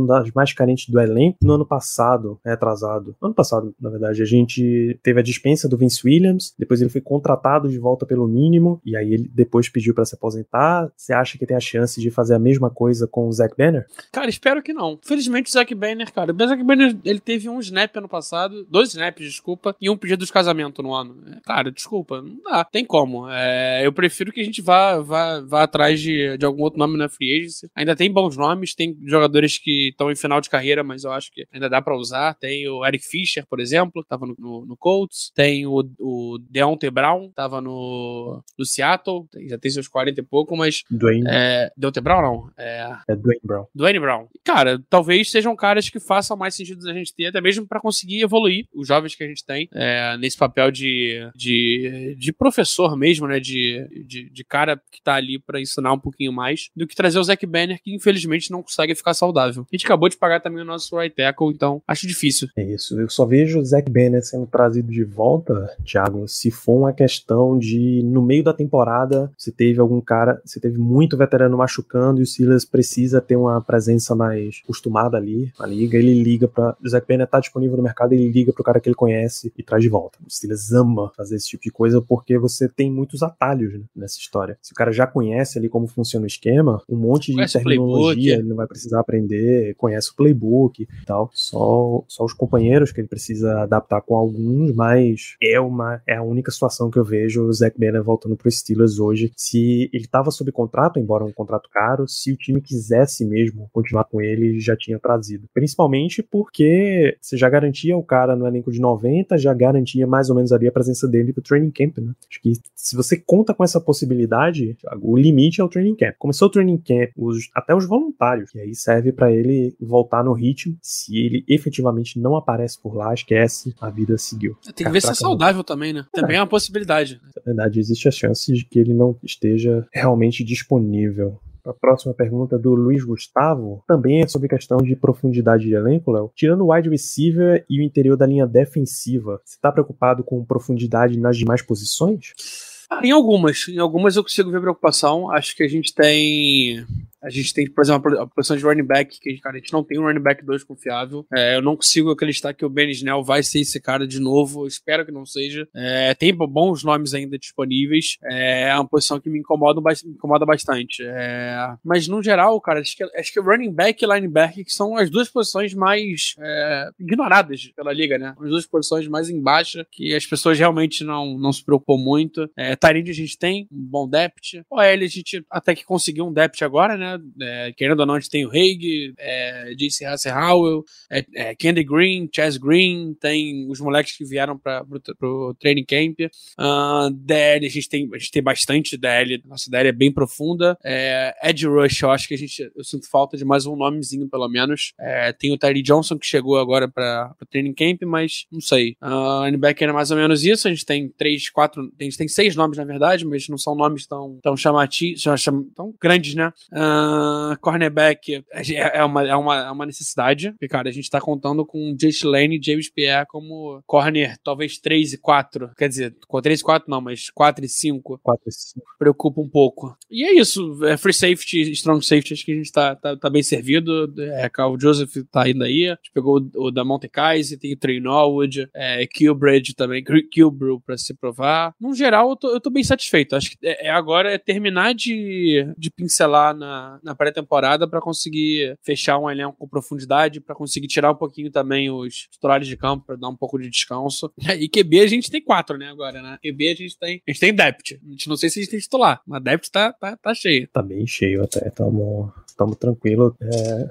[SPEAKER 3] uma das mais carentes do elenco. No ano passado, é atrasado, ano passado, na verdade, a gente teve a dispensa do Vince Williams, depois ele foi contratado de volta pelo mínimo, e aí ele depois pediu pra se aposentar. Você acha que tem a chance de fazer a mesma coisa com o Zach Banner?
[SPEAKER 4] Cara, espero que não. Felizmente o Zach Banner, cara, o Zach Banner, ele teve um snap ano passado, dois snaps, desculpa, e um pedido de casamento no ano. Cara, desculpa, não dá, tem como. É, eu prefiro que a gente vá, vá, vá atrás de, de algum outro nome na free agency. Ainda tem bons nomes, tem jogadores que estão em final de carreira, mas eu acho que ainda dá pra usar. Tem o Eric Fisher, por exemplo, tava no, no, no Colts. Tem o, o Deontay Brown, tava no, no Seattle, já tem seus quarenta e pouco, mas...
[SPEAKER 3] Dwayne.
[SPEAKER 4] É, Deontay Brown, não. É,
[SPEAKER 3] é Dwayne Brown.
[SPEAKER 4] Dwayne Brown. Cara, talvez sejam caras que façam mais sentido da gente ter, até mesmo pra conseguir evoluir os jovens que a gente tem é, nesse papel de, de, de professor mesmo, né? De, de, de cara que tá ali pra ensinar um pouquinho mais, do que trazer o Zach Banner, que infelizmente não consegue ficar saudável. A gente acabou de pagar também o nosso right tackle, então acho difícil.
[SPEAKER 3] É isso. Eu só vejo o Zach Banner sendo trazido de volta, Thiago, se for uma questão de, no meio da temporada, você teve algum cara, você teve muito veterano machucando e o Steelers precisa ter uma presença mais acostumada ali na liga, ele liga pra... O Zach Banner tá disponível no mercado, ele liga pro cara que ele conhece e traz de volta. O Steelers ama fazer esse tipo de coisa porque você tem muitos atalhos, né, nessa história. Se o cara já conhece ali como funciona o esquema, um monte de
[SPEAKER 4] conhece
[SPEAKER 3] terminologia ele não vai precisar aprender, conhece o playbook e tal. Só, só os companheiros que ele precisa adaptar com alguns, mas é, uma, é a única situação que eu vejo o Zach Banner voltando pro Steelers hoje. Se ele tava sob contrato, embora um contrato caro, se o time quisesse mesmo continuar com ele, já tinha trazido. Principalmente porque você já garantia o cara no elenco de noventa, já garantia mais ou menos ali a presença dele pro training camp, né? Acho que se você conta com essa possibilidade, o limite é o training camp. Começou o training camp, os, até os voluntários, e aí serve pra ele voltar no ritmo. Se ele efetivamente não aparece por lá, esquece, a vida seguiu.
[SPEAKER 4] Tem que ver se é saudável também, né? Também é uma possibilidade.
[SPEAKER 3] Na verdade, existe a chance de que ele não esteja realmente disponível. A próxima pergunta do Luiz Gustavo também é sobre questão de profundidade de elenco, Léo. Tirando o wide receiver e o interior da linha defensiva, você está preocupado com profundidade nas demais posições?
[SPEAKER 4] Ah, em algumas. Em algumas eu consigo ver preocupação. Acho que a gente tem... A gente tem, por exemplo, a posição de running back, que cara, a gente não tem um running back dois confiável. É, eu não consigo acreditar que o Ben Snell vai ser esse cara de novo. Eu espero que não seja. É, tem bons nomes ainda disponíveis. É, é uma posição que me incomoda, me incomoda bastante. É, mas, no geral, cara, acho que, acho que running back e linebacker que são as duas posições mais é, ignoradas pela liga, né? As duas posições mais em baixa, que as pessoas realmente não, não se preocupam muito. É, Tyrande a gente tem um bom depth. O L a gente até que conseguiu um depth agora, né? É, querendo ou não, a gente tem o Haig, é, J C Hasser-Howell, é, é, Candy Green, Chaz Green, tem os moleques que vieram para pro, pro training camp. Uh, D L, a gente, tem, a gente tem bastante D L, nossa D L é bem profunda. É, Edge Rush, eu acho que a gente, eu sinto falta de mais um nomezinho, pelo menos. É, tem o Tyree Johnson, que chegou agora para o training camp, mas não sei. Uh, linebacker é mais ou menos isso, a gente tem três, quatro, a gente tem seis nomes, na verdade, mas não são nomes tão, tão chamativos, tão grandes, né? Uh, Uh, cornerback é, é, uma, é, uma, é uma necessidade, porque, cara, a gente tá contando com Jake Lane e James Pierre como corner, talvez três e quatro, quer dizer, com três e quatro não, mas quatro e cinco.
[SPEAKER 3] quatro e cinco.
[SPEAKER 4] Preocupa um pouco. E é isso, é free safety, strong safety, acho que a gente tá, tá, tá bem servido. É, Carl Joseph tá indo aí, a gente pegou o, o da Monte Kaiser, tem o Trey Norwood, é, Kilbridge também, Kilbrew pra se provar. No geral, eu tô, eu tô bem satisfeito. Acho que é, é agora é terminar de, de pincelar na na pré-temporada para conseguir fechar um elenco com profundidade, para conseguir tirar um pouquinho também os titulares de campo, para dar um pouco de descanso. E Q B a gente tem quatro, né, agora, né? Q B a gente tem, a gente tem depth. A gente não sei se a gente tem titular, mas depth tá, tá, tá cheio.
[SPEAKER 3] Tá bem cheio até, tamo, tamo tranquilo. É...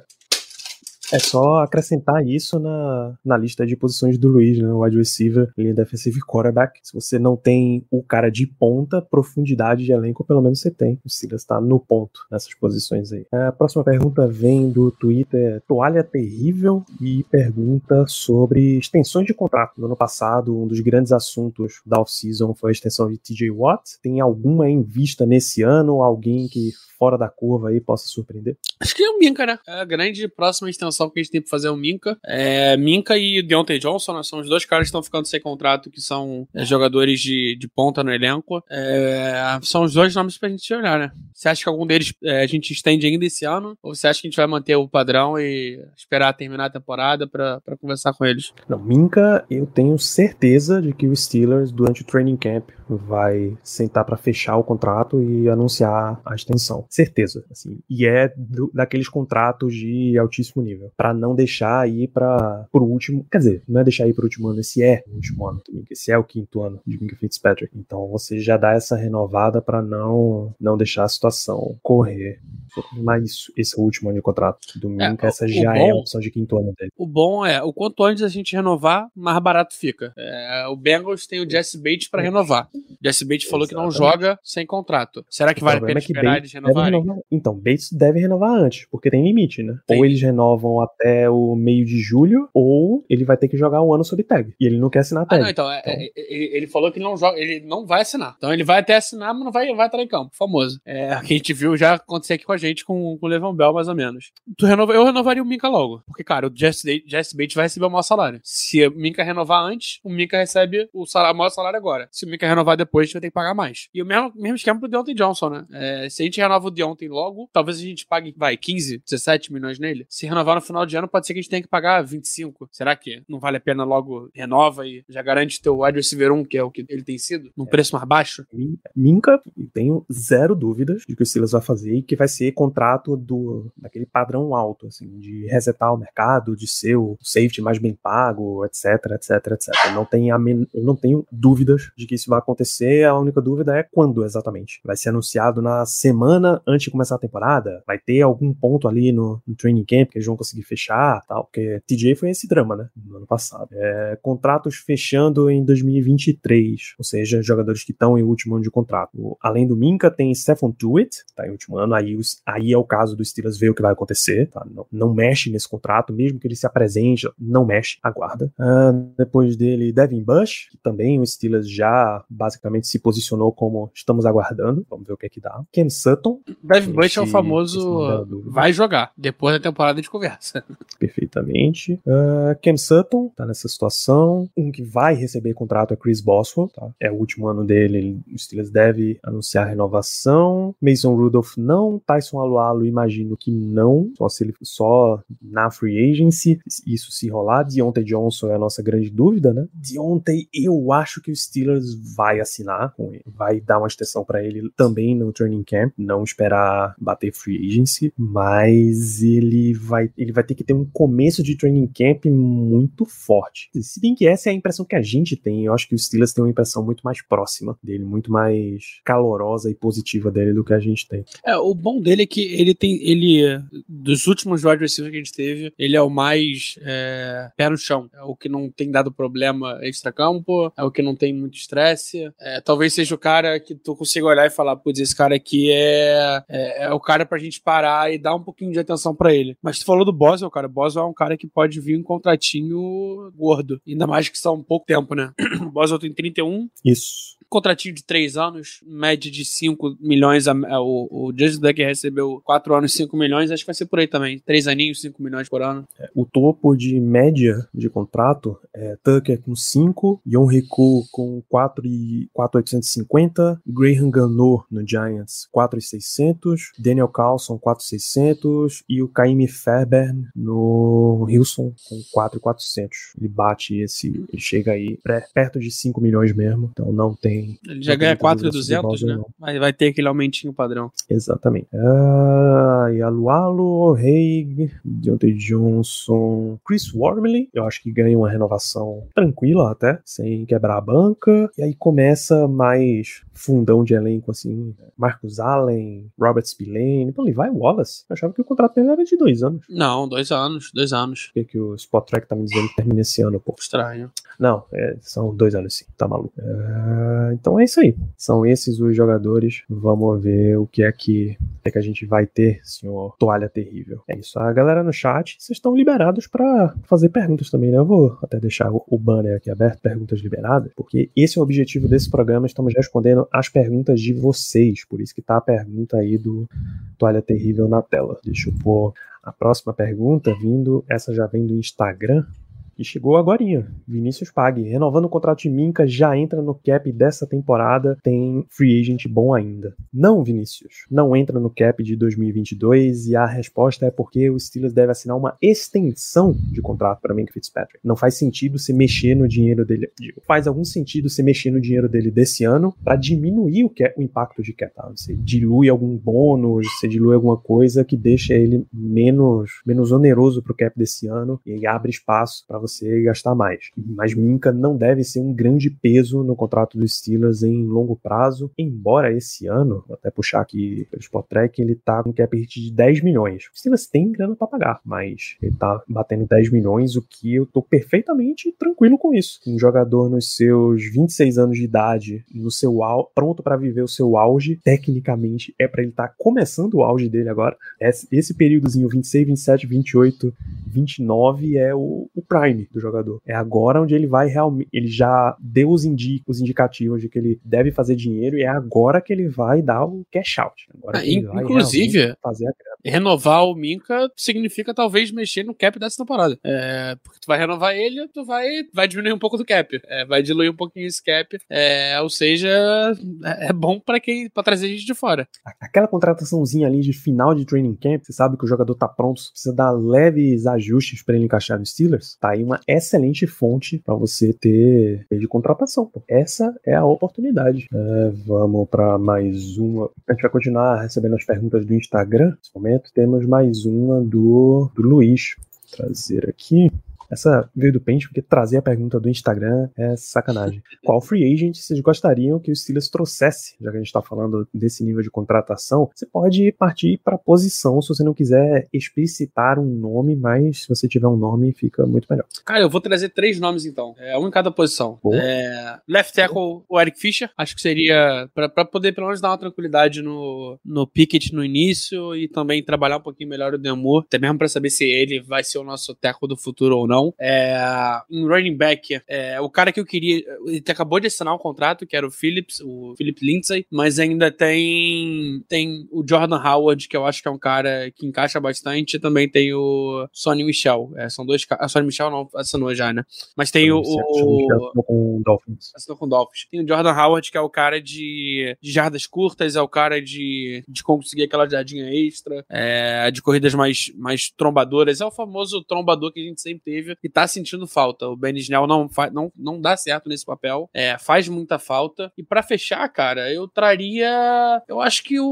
[SPEAKER 3] É só acrescentar isso na, na lista de posições do Luiz, né? Wide receiver, linha defensiva e quarterback. Se você não tem o cara de ponta, profundidade de elenco, pelo menos você tem. O Steelers está no ponto nessas posições aí. A próxima pergunta vem do Twitter Toalha Terrível e pergunta sobre extensões de contrato. No ano passado, um dos grandes assuntos da off-season foi a extensão de T J Watt. Tem alguma em vista nesse ano? Alguém que fora da curva aí possa surpreender?
[SPEAKER 4] Acho que é o Minka, né? É a grande próxima extensão manutenção que a gente tem pra fazer o Minka. É, Minka e Deontay Johnson, né, são os dois caras que estão ficando sem contrato, que são é, jogadores de, de ponta no elenco. É, são os dois nomes pra gente olhar, né? Você acha que algum deles é, a gente estende ainda esse ano? Ou você acha que a gente vai manter o padrão e esperar terminar a temporada pra, pra conversar com eles?
[SPEAKER 3] Não, Minka, eu tenho certeza de que o Steelers, durante o training camp, vai sentar pra fechar o contrato e anunciar a extensão. Certeza. Assim, e é do, daqueles contratos de altíssimo nível. Pra não deixar ir pra, pro último... Quer dizer, não é deixar ir pro último ano. Esse é o último ano do Minka. Esse é o quinto ano de Minka Fitzpatrick. Então você já dá essa renovada pra não, não deixar a situação correr. Mas esse é o último ano de contrato do Minka. É, essa já bom, é a opção de quinto ano dele.
[SPEAKER 4] O bom é, o quanto antes a gente renovar, mais barato fica. É, o Bengals tem o Jesse Bates pra renovar. Jesse Bates falou Exatamente. que não joga sem contrato. Será que o vale a pena é esperar eles renovarem?
[SPEAKER 3] Renovar. Então, Bates deve renovar antes, porque tem limite, né? Tem. Ou eles renovam até o meio de julho, ou ele vai ter que jogar um ano sob tag. E ele não quer assinar tag.
[SPEAKER 4] Ah, não, então, então. É, ele, ele falou que não joga, ele não vai assinar. Então ele vai até assinar, mas não vai, vai estar em campo. Famoso. É, que a gente viu já acontecer aqui com a gente, com, com o Le'Veon Bell, mais ou menos. Tu renova, eu renovaria o Minka logo. Porque, cara, o Jesse, Jesse Bates vai receber o maior salário. Se o Minka renovar antes, o Minka recebe o, salário, o maior salário agora. Se o Minka renovar depois, a gente vai ter que pagar mais. E o mesmo, mesmo esquema pro Deontay Johnson, né? É, se a gente renova o Deontay logo, talvez a gente pague, vai, quinze, dezessete milhões nele. Se renovar no final de ano, pode ser que a gente tenha que pagar vinte e cinco. Será que não vale a pena logo renova e já garante teu wide receiver um, que é o que ele tem sido, num preço mais baixo?
[SPEAKER 3] Minka, tenho zero dúvidas de que o Steelers vai fazer e que vai ser contrato do, daquele padrão alto, assim, de resetar o mercado, de ser o safety mais bem pago, etc, etc, etcétera. Não tem a men- eu não tenho dúvidas de que isso vai acontecer, a única dúvida é quando exatamente. Vai ser anunciado na semana antes de começar a temporada? Vai ter algum ponto ali no, no training camp que eles vão conseguir fechar, tal? Porque T J foi esse drama, né? No ano passado. É, contratos fechando em dois mil e vinte e três, ou seja, jogadores que estão em último ano de contrato. Além do Minka, tem Stephon Tuitt, tá em último ano, aí, os, aí é o caso do Steelers ver o que vai acontecer, tá? Não, não mexe nesse contrato, mesmo que ele se apresente, não mexe, aguarda. Uh, depois dele, Devin Bush, que também o Steelers já basicamente se posicionou como estamos aguardando, vamos ver o que é que dá. Cam Sutton.
[SPEAKER 4] Devin Bush é o famoso vai jogar, depois da temporada de conversa.
[SPEAKER 3] Perfeitamente. Uh, Cam Sutton tá nessa situação. Um que vai receber contrato é Chris Boswell, tá? É o último ano dele, o Steelers deve anunciar a renovação. Mason Rudolph não. Tyson Alualu, imagino que não, só se ele só na free agency, isso se rolar. Deontay Johnson é a nossa grande dúvida, né? Deontay, eu acho que o Steelers vai assinar com ele, vai dar uma extensão pra ele também no training camp, não esperar bater free agency, mas ele vai, ele vai ter que ter um começo de training camp muito forte. Se bem que essa é a impressão que a gente tem, eu acho que o Steelers tem uma impressão muito mais próxima dele, muito mais calorosa e positiva dele do que a gente tem.
[SPEAKER 4] É, o bom dele é que ele tem, ele, dos últimos wide receivers que a gente teve, ele é o mais é, pé no chão, é o que não tem dado problema extra-campo, é o que não tem muito estresse, é, talvez seja o cara que tu consiga olhar e falar, putz, esse cara aqui é, é, é o cara pra gente parar e dar um pouquinho de atenção pra ele. Mas tu falou do Boswell, cara, Boswell é um cara que pode vir um contratinho gordo, ainda mais que são pouco tempo, né? O Boswell tem trinta e um.
[SPEAKER 3] Isso.
[SPEAKER 4] Contratinho de três anos, média de cinco milhões, a, a, o, o Justin Tucker recebeu quatro anos, cinco milhões, acho que vai ser por aí também, três aninhos, cinco milhões por ano.
[SPEAKER 3] É, o topo de média de contrato é Tucker com cinco, Younghoe com quatro mil oitocentos e cinquenta, Graham Gano no Giants quatro mil e seiscentos, Daniel Carlson quatro mil e seiscentos e o Kaimi Fairbairn no Houston com quatro mil e quatrocentos. Ele bate esse, ele chega aí pré, perto de cinco milhões mesmo, então não tem.
[SPEAKER 4] Ele já ganha quatro mil e duzentos, né? Mas vai ter aquele aumentinho padrão.
[SPEAKER 3] Exatamente. Ah, e Alualu, Haig, Deontay Johnson, Chris Wormley, eu acho que ganha uma renovação tranquila até, sem quebrar a banca. E aí começa mais fundão de elenco, assim, Marcus Allen, Robert Spillane, então ele vai Wallace. Eu achava que o contrato dele era de dois anos.
[SPEAKER 4] Não, dois anos, dois anos.
[SPEAKER 3] O que, que o Spot Track tá me dizendo que termina esse ano, pô?
[SPEAKER 4] Estranho.
[SPEAKER 3] Não, é, são dois anos sim, tá maluco. É, então é isso aí. São esses os jogadores. Vamos ver o que é que, o que, é que a gente vai ter, senhor Toalha Terrível. É isso. A galera no chat, vocês estão liberados pra fazer perguntas também, né? Eu vou até deixar o, o banner aqui aberto, perguntas liberadas, porque esse é o objetivo desse programa. Estamos respondendo as perguntas de vocês. Por isso que tá a pergunta aí do Toalha Terrível na tela. Deixa eu pôr a próxima pergunta vindo. Essa já vem do Instagram. E chegou agorinha, Vinícius Pag, renovando o contrato de Minka, já entra no cap dessa temporada, tem free agent bom ainda. Não, Vinícius, não entra no cap de dois mil e vinte e dois, e a resposta é porque o Steelers deve assinar uma extensão de contrato para Minka Fitzpatrick. Não faz sentido você mexer no dinheiro dele, faz algum sentido você mexer no dinheiro dele desse ano para diminuir o, cap, o impacto de cap, tá? Você dilui algum bônus, você dilui alguma coisa que deixa ele menos, menos oneroso pro cap desse ano e abre espaço para você gastar mais. Mas Minka não deve ser um grande peso no contrato dos Steelers em longo prazo, embora esse ano, vou até puxar aqui pelo Spot Track, ele tá com um cap hit de dez milhões. O Steelers tem grana pra pagar, mas ele tá batendo dez milhões, o que eu tô perfeitamente tranquilo com isso. Um jogador nos seus vinte e seis anos de idade, no seu au- pronto pra viver o seu auge, tecnicamente é pra ele estar tá começando o auge dele agora. Esse, esse períodozinho vinte e seis, vinte e sete, vinte e oito, vinte e nove é o, o prime do jogador. É agora onde ele vai realmente, ele já deu os, indi, os indicativos de que ele deve fazer dinheiro e é agora que ele vai dar o cash out. Agora
[SPEAKER 4] ah,
[SPEAKER 3] que ele vai
[SPEAKER 4] inclusive,
[SPEAKER 3] fazer a grana.
[SPEAKER 4] Renovar o Minka significa talvez mexer no cap dessa temporada. É, porque tu vai renovar ele, tu vai, vai diminuir um pouco do cap. É, vai diluir um pouquinho esse cap. É, ou seja, é, é bom pra quem pra trazer gente de fora.
[SPEAKER 3] Aquela contrataçãozinha ali de final de training camp, você sabe que o jogador tá pronto, você precisa dar leves ajustes pra ele encaixar nos Steelers. Tá aí uma excelente fonte pra você ter de contratação. Essa é a oportunidade. É, vamos pra mais uma. A gente vai continuar recebendo as perguntas do Instagram. Nesse momento temos mais uma do, do Luiz. Vou trazer aqui. Essa veio do pente, porque trazer a pergunta do Instagram é sacanagem. Qual free agent vocês gostariam que o Steelers trouxesse? Já que a gente tá falando desse nível de contratação, você pode partir para posição se você não quiser explicitar um nome, mas se você tiver um nome, fica muito melhor.
[SPEAKER 4] Cara, eu vou trazer três nomes então. É, um em cada posição. É, left tackle, o Eric Fischer. Acho que seria pra, pra poder pelo menos dar uma tranquilidade no, no Pickett no início e também trabalhar um pouquinho melhor o Demore, até mesmo pra saber se ele vai ser o nosso tackle do futuro ou não. É, em running back, é, o cara que eu queria, ele acabou de assinar um contrato, que era o Phillips, o Philip Lindsay, mas ainda tem tem o Jordan Howard, que eu acho que é um cara que encaixa bastante, e também tem o Sonny Michel. É, são dois caras. A Sonny Michel não assinou já, né? Mas tem o. o
[SPEAKER 3] assinou com o Dolphins.
[SPEAKER 4] Assinou com o Dolphins. Tem o Jordan Howard, que é o cara de, de jardas curtas, é o cara de, de conseguir aquela jardinha extra, é, de corridas mais, mais trombadoras. É o famoso trombador que a gente sempre teve e tá sentindo falta. O Ben Snell não, não, não dá certo nesse papel, é, faz muita falta. E pra fechar, cara, eu traria, eu acho que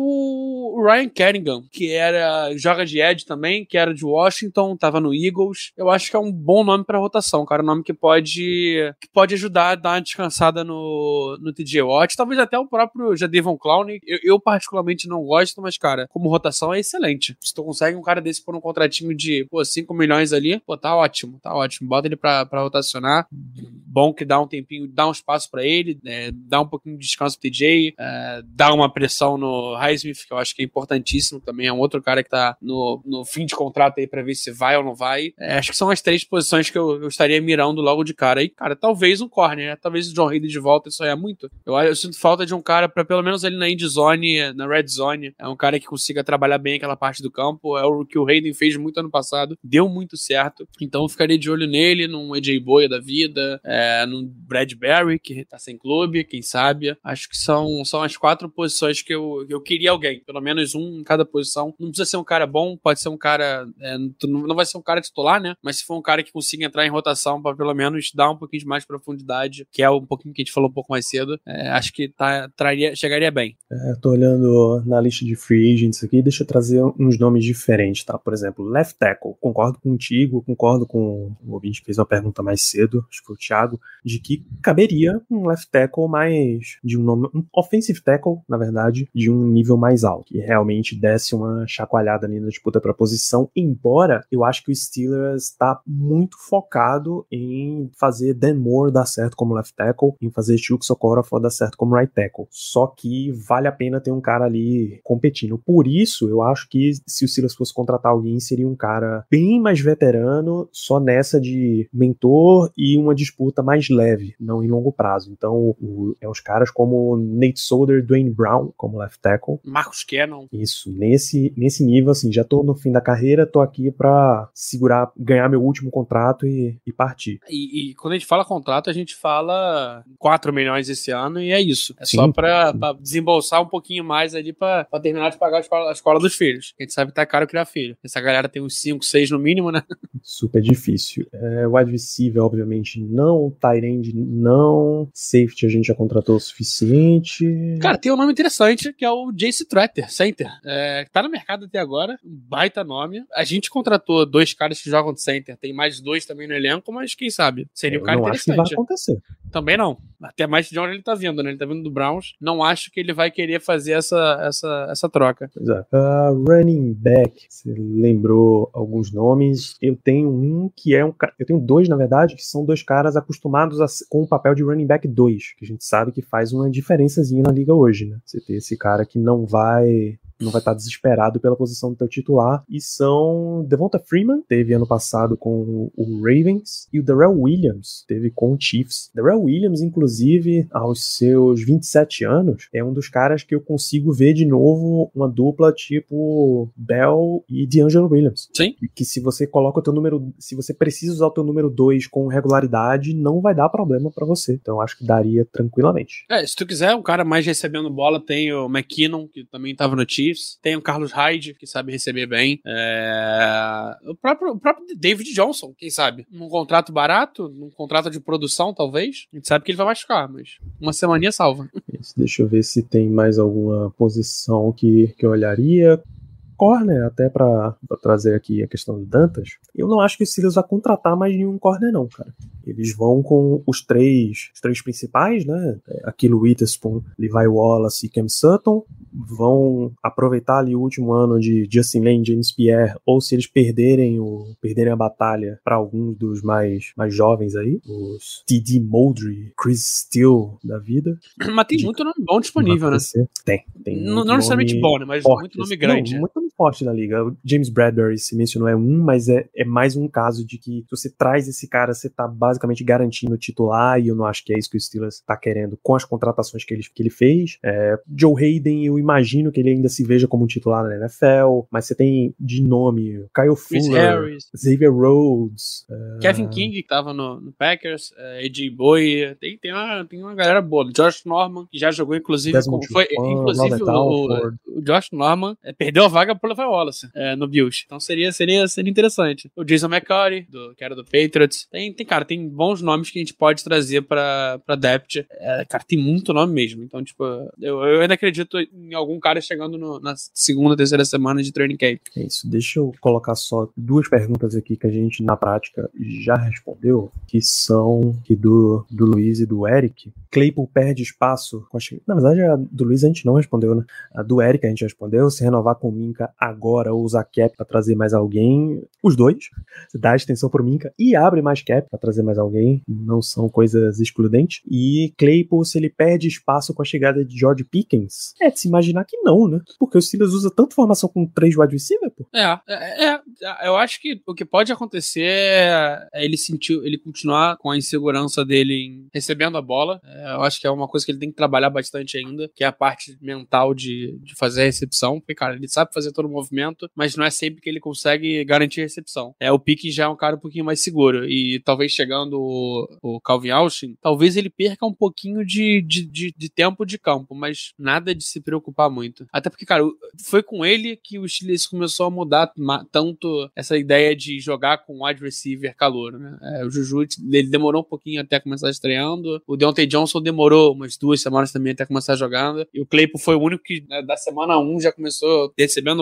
[SPEAKER 4] o Ryan Kerrigan, que era, joga de edge também, que era de Washington, tava no Eagles. Eu acho que é um bom nome pra rotação, cara, um nome que pode, que pode ajudar a dar uma descansada no, no T J Watt, talvez até o próprio Jadeveon Clowney. Eu, eu particularmente não gosto, mas, cara, como rotação é excelente. Se tu consegue um cara desse por um contratinho de, pô, cinco milhões ali, pô, tá ótimo, tá ótimo. Bota ele pra, pra rotacionar. Bom que dá um tempinho, dá um espaço pra ele, é, dá um pouquinho de descanso pro T J, é, dá uma pressão no Highsmith, que eu acho que é importantíssimo também. É um outro cara que tá no, no fim de contrato aí pra ver se vai ou não vai. É, acho que são as três posições que eu, eu estaria mirando logo de cara. E, cara, talvez um corner, né? Talvez o John Reid de volta, isso aí é muito. Eu, eu sinto falta de um cara pra pelo menos ali na end zone, na red zone. É um cara que consiga trabalhar bem aquela parte do campo. É o que o Hayden fez muito ano passado. Deu muito certo. Então eu ficaria de olho nele, num A J Boya da vida, é, num Bradbury, que tá sem clube, quem sabe. Acho que são, são as quatro posições que eu, eu queria alguém. Pelo menos um em cada posição. Não precisa ser um cara bom, pode ser um cara... É, não vai ser um cara titular, né? Mas se for um cara que consiga entrar em rotação pra pelo menos dar um pouquinho de mais profundidade, que é um pouquinho que a gente falou um pouco mais cedo, é, acho que tá, traria, chegaria bem.
[SPEAKER 3] É, tô olhando na lista de free agents aqui, deixa eu trazer uns nomes diferentes, tá? Por exemplo, left tackle. Concordo contigo, concordo com o ouvinte que fez uma pergunta mais cedo, acho que foi o Thiago. Thiago, de que caberia um left tackle mais, de um nome, um offensive tackle, na verdade, de um nível mais alto, que realmente desse uma chacoalhada ali na disputa para posição, embora eu acho que o Steelers está muito focado em fazer Dan Moore dar certo como left tackle, em fazer Chuck Okorafor dar certo como right tackle, só que vale a pena ter um cara ali competindo. Por isso, eu acho que se o Steelers fosse contratar alguém, seria um cara bem mais veterano, só nessa de mentor e uma disputa mais leve, não em longo prazo. Então, o, é uns caras como Nate Solder, Dwayne Brown como left tackle.
[SPEAKER 4] Marcus Cannon.
[SPEAKER 3] Isso, nesse, nesse nível, assim, já tô no fim da carreira, tô aqui pra segurar, ganhar meu último contrato e, e partir.
[SPEAKER 4] E, e quando a gente fala contrato, a gente fala quatro milhões esse ano e é isso. É
[SPEAKER 3] Sim,
[SPEAKER 4] só pra, pra desembolsar um pouquinho mais ali pra, pra terminar de pagar a escola, a escola dos filhos. A gente sabe que tá caro criar filho. Essa galera tem uns cinco, seis no mínimo, né?
[SPEAKER 3] Super difícil. É, wide receiver, obviamente, não. Tight end, não. Safety, a gente já contratou o suficiente.
[SPEAKER 4] Cara, tem um nome interessante que é o Jace Tretter, center. É, tá no mercado até agora, um baita nome. A gente contratou dois caras que jogam de center, tem mais dois também no elenco, mas quem sabe? Seria um
[SPEAKER 3] Eu
[SPEAKER 4] cara
[SPEAKER 3] não acho que vai
[SPEAKER 4] interessante.
[SPEAKER 3] acontecer.
[SPEAKER 4] Também não. Até mais de onde ele tá vindo, né? Ele tá vindo do Browns. Não acho que ele vai querer fazer essa, essa, essa troca.
[SPEAKER 3] Pois é. Uh, running back, você lembrou alguns nomes. Eu tenho um que é um ca- eu tenho dois, na verdade, que são dois caras acostumados a, com o papel de running back dois, que a gente sabe que faz uma diferençazinha na liga hoje, né? Você ter esse cara que não vai não vai estar desesperado pela posição do teu titular, e são Devonta Freeman, teve ano passado com o Ravens, e o Darrell Williams, teve com o Chiefs. Darrell Williams, inclusive, aos seus vinte e sete anos, é um dos caras que eu consigo ver de novo uma dupla tipo Bell e DeAngelo Williams.
[SPEAKER 4] Sim.
[SPEAKER 3] Que se você coloca o teu número, se você precisa usar o teu número dois com regularidade, não vai dar problema pra você. Então eu acho que daria tranquilamente.
[SPEAKER 4] É, se tu quiser um cara mais recebendo bola, tem o McKinnon, que também tava no Chiefs. Tem o Carlos Hyde, que sabe receber bem. É... O, próprio, o próprio David Johnson, quem sabe? Num contrato barato, num contrato de produção, talvez. A gente sabe que ele vai machucar, mas uma semaninha salva.
[SPEAKER 3] Isso, deixa eu ver se tem mais alguma posição que, que eu olharia. Corner, até pra, pra trazer aqui a questão do Dantas, eu não acho que o Steelers vai contratar mais nenhum corner não, cara. Eles vão com os três, os três principais, né? Aquilo Witherspoon, Levi Wallace e Cam Sutton. Vão aproveitar ali o último ano de Justin Lane, James Pierre, ou se eles perderem, o, perderem a batalha para alguns dos mais, mais jovens aí, os T D Moldry, Chris Steele da vida.
[SPEAKER 4] Mas tem muito nome bom disponível, né?
[SPEAKER 3] Tem. tem
[SPEAKER 4] Não, não necessariamente bom, né? Mas
[SPEAKER 3] forte,
[SPEAKER 4] muito nome grande.
[SPEAKER 3] Não, muito nome forte na liga. O James Bradbury se mencionou é um, mas é, é mais um caso de que se você traz esse cara, você tá basicamente garantindo o titular, e eu não acho que é isso que o Steelers tá querendo com as contratações que ele, que ele fez. É, Joe Hayden, eu imagino que ele ainda se veja como um titular na N F L, mas você tem de nome Kyle
[SPEAKER 4] Chris
[SPEAKER 3] Fuller,
[SPEAKER 4] Harris,
[SPEAKER 3] Xavier Rhodes, uh...
[SPEAKER 4] Kevin King, que tava no, no Packers, uh, A J Boy, tem, tem, uma, tem uma galera boa. Josh Norman, que já jogou, inclusive,
[SPEAKER 3] Desmond
[SPEAKER 4] com, foi,
[SPEAKER 3] Trufant,
[SPEAKER 4] inclusive
[SPEAKER 3] Lauderdale,
[SPEAKER 4] o, o Josh Norman é, perdeu a vaga pro Levi Wallace é, no Bills. Então seria, seria, seria interessante. O Jason McCourty, do, que era do Patriots. Tem, tem, cara, tem bons nomes que a gente pode trazer pra, pra depth. É, cara, tem muito nome mesmo. Então, tipo, eu, eu ainda acredito em algum cara chegando no, na segunda, terceira semana de training camp.
[SPEAKER 3] É isso. Deixa eu colocar só duas perguntas aqui que a gente, na prática, já respondeu, que são que do, do Luiz e do Eric. Claypool perde espaço com a... Na verdade, a do Luiz a gente não respondeu, né? A do Eric a gente respondeu. Se renovar com o Minka agora ou usar cap pra trazer mais alguém, os dois. Você dá extensão pro Minka e abre mais cap pra trazer mais alguém. Não são coisas excludentes. E Claypool, se ele perde espaço com a chegada de George Pickens, é de se imaginar que não, né? Porque o Steelers usa tanto formação com três wide receiver, pô.
[SPEAKER 4] É, é, é, eu acho que o que pode acontecer é ele sentir, ele continuar com a insegurança dele em recebendo a bola. É, eu acho que é uma coisa que ele tem que trabalhar bastante ainda, que é a parte mental de, de fazer a recepção, porque, cara, ele sabe fazer todo o movimento, mas não é sempre que ele consegue garantir a recepção. É, o Pickens já é um cara um pouquinho mais seguro, e talvez chegando o, o Calvin Austin, talvez ele perca um pouquinho de, de, de, de tempo de campo, mas nada de se preocupar muito. Até porque, cara, foi com ele que o Steelers começou a mudar tanto essa ideia de jogar com wide receiver calouro, né? É, o Juju, ele demorou um pouquinho até começar estreando, o Deontay Johnson demorou umas duas semanas também até começar jogando, e o Claypool foi o único que, né, da semana um já começou recebendo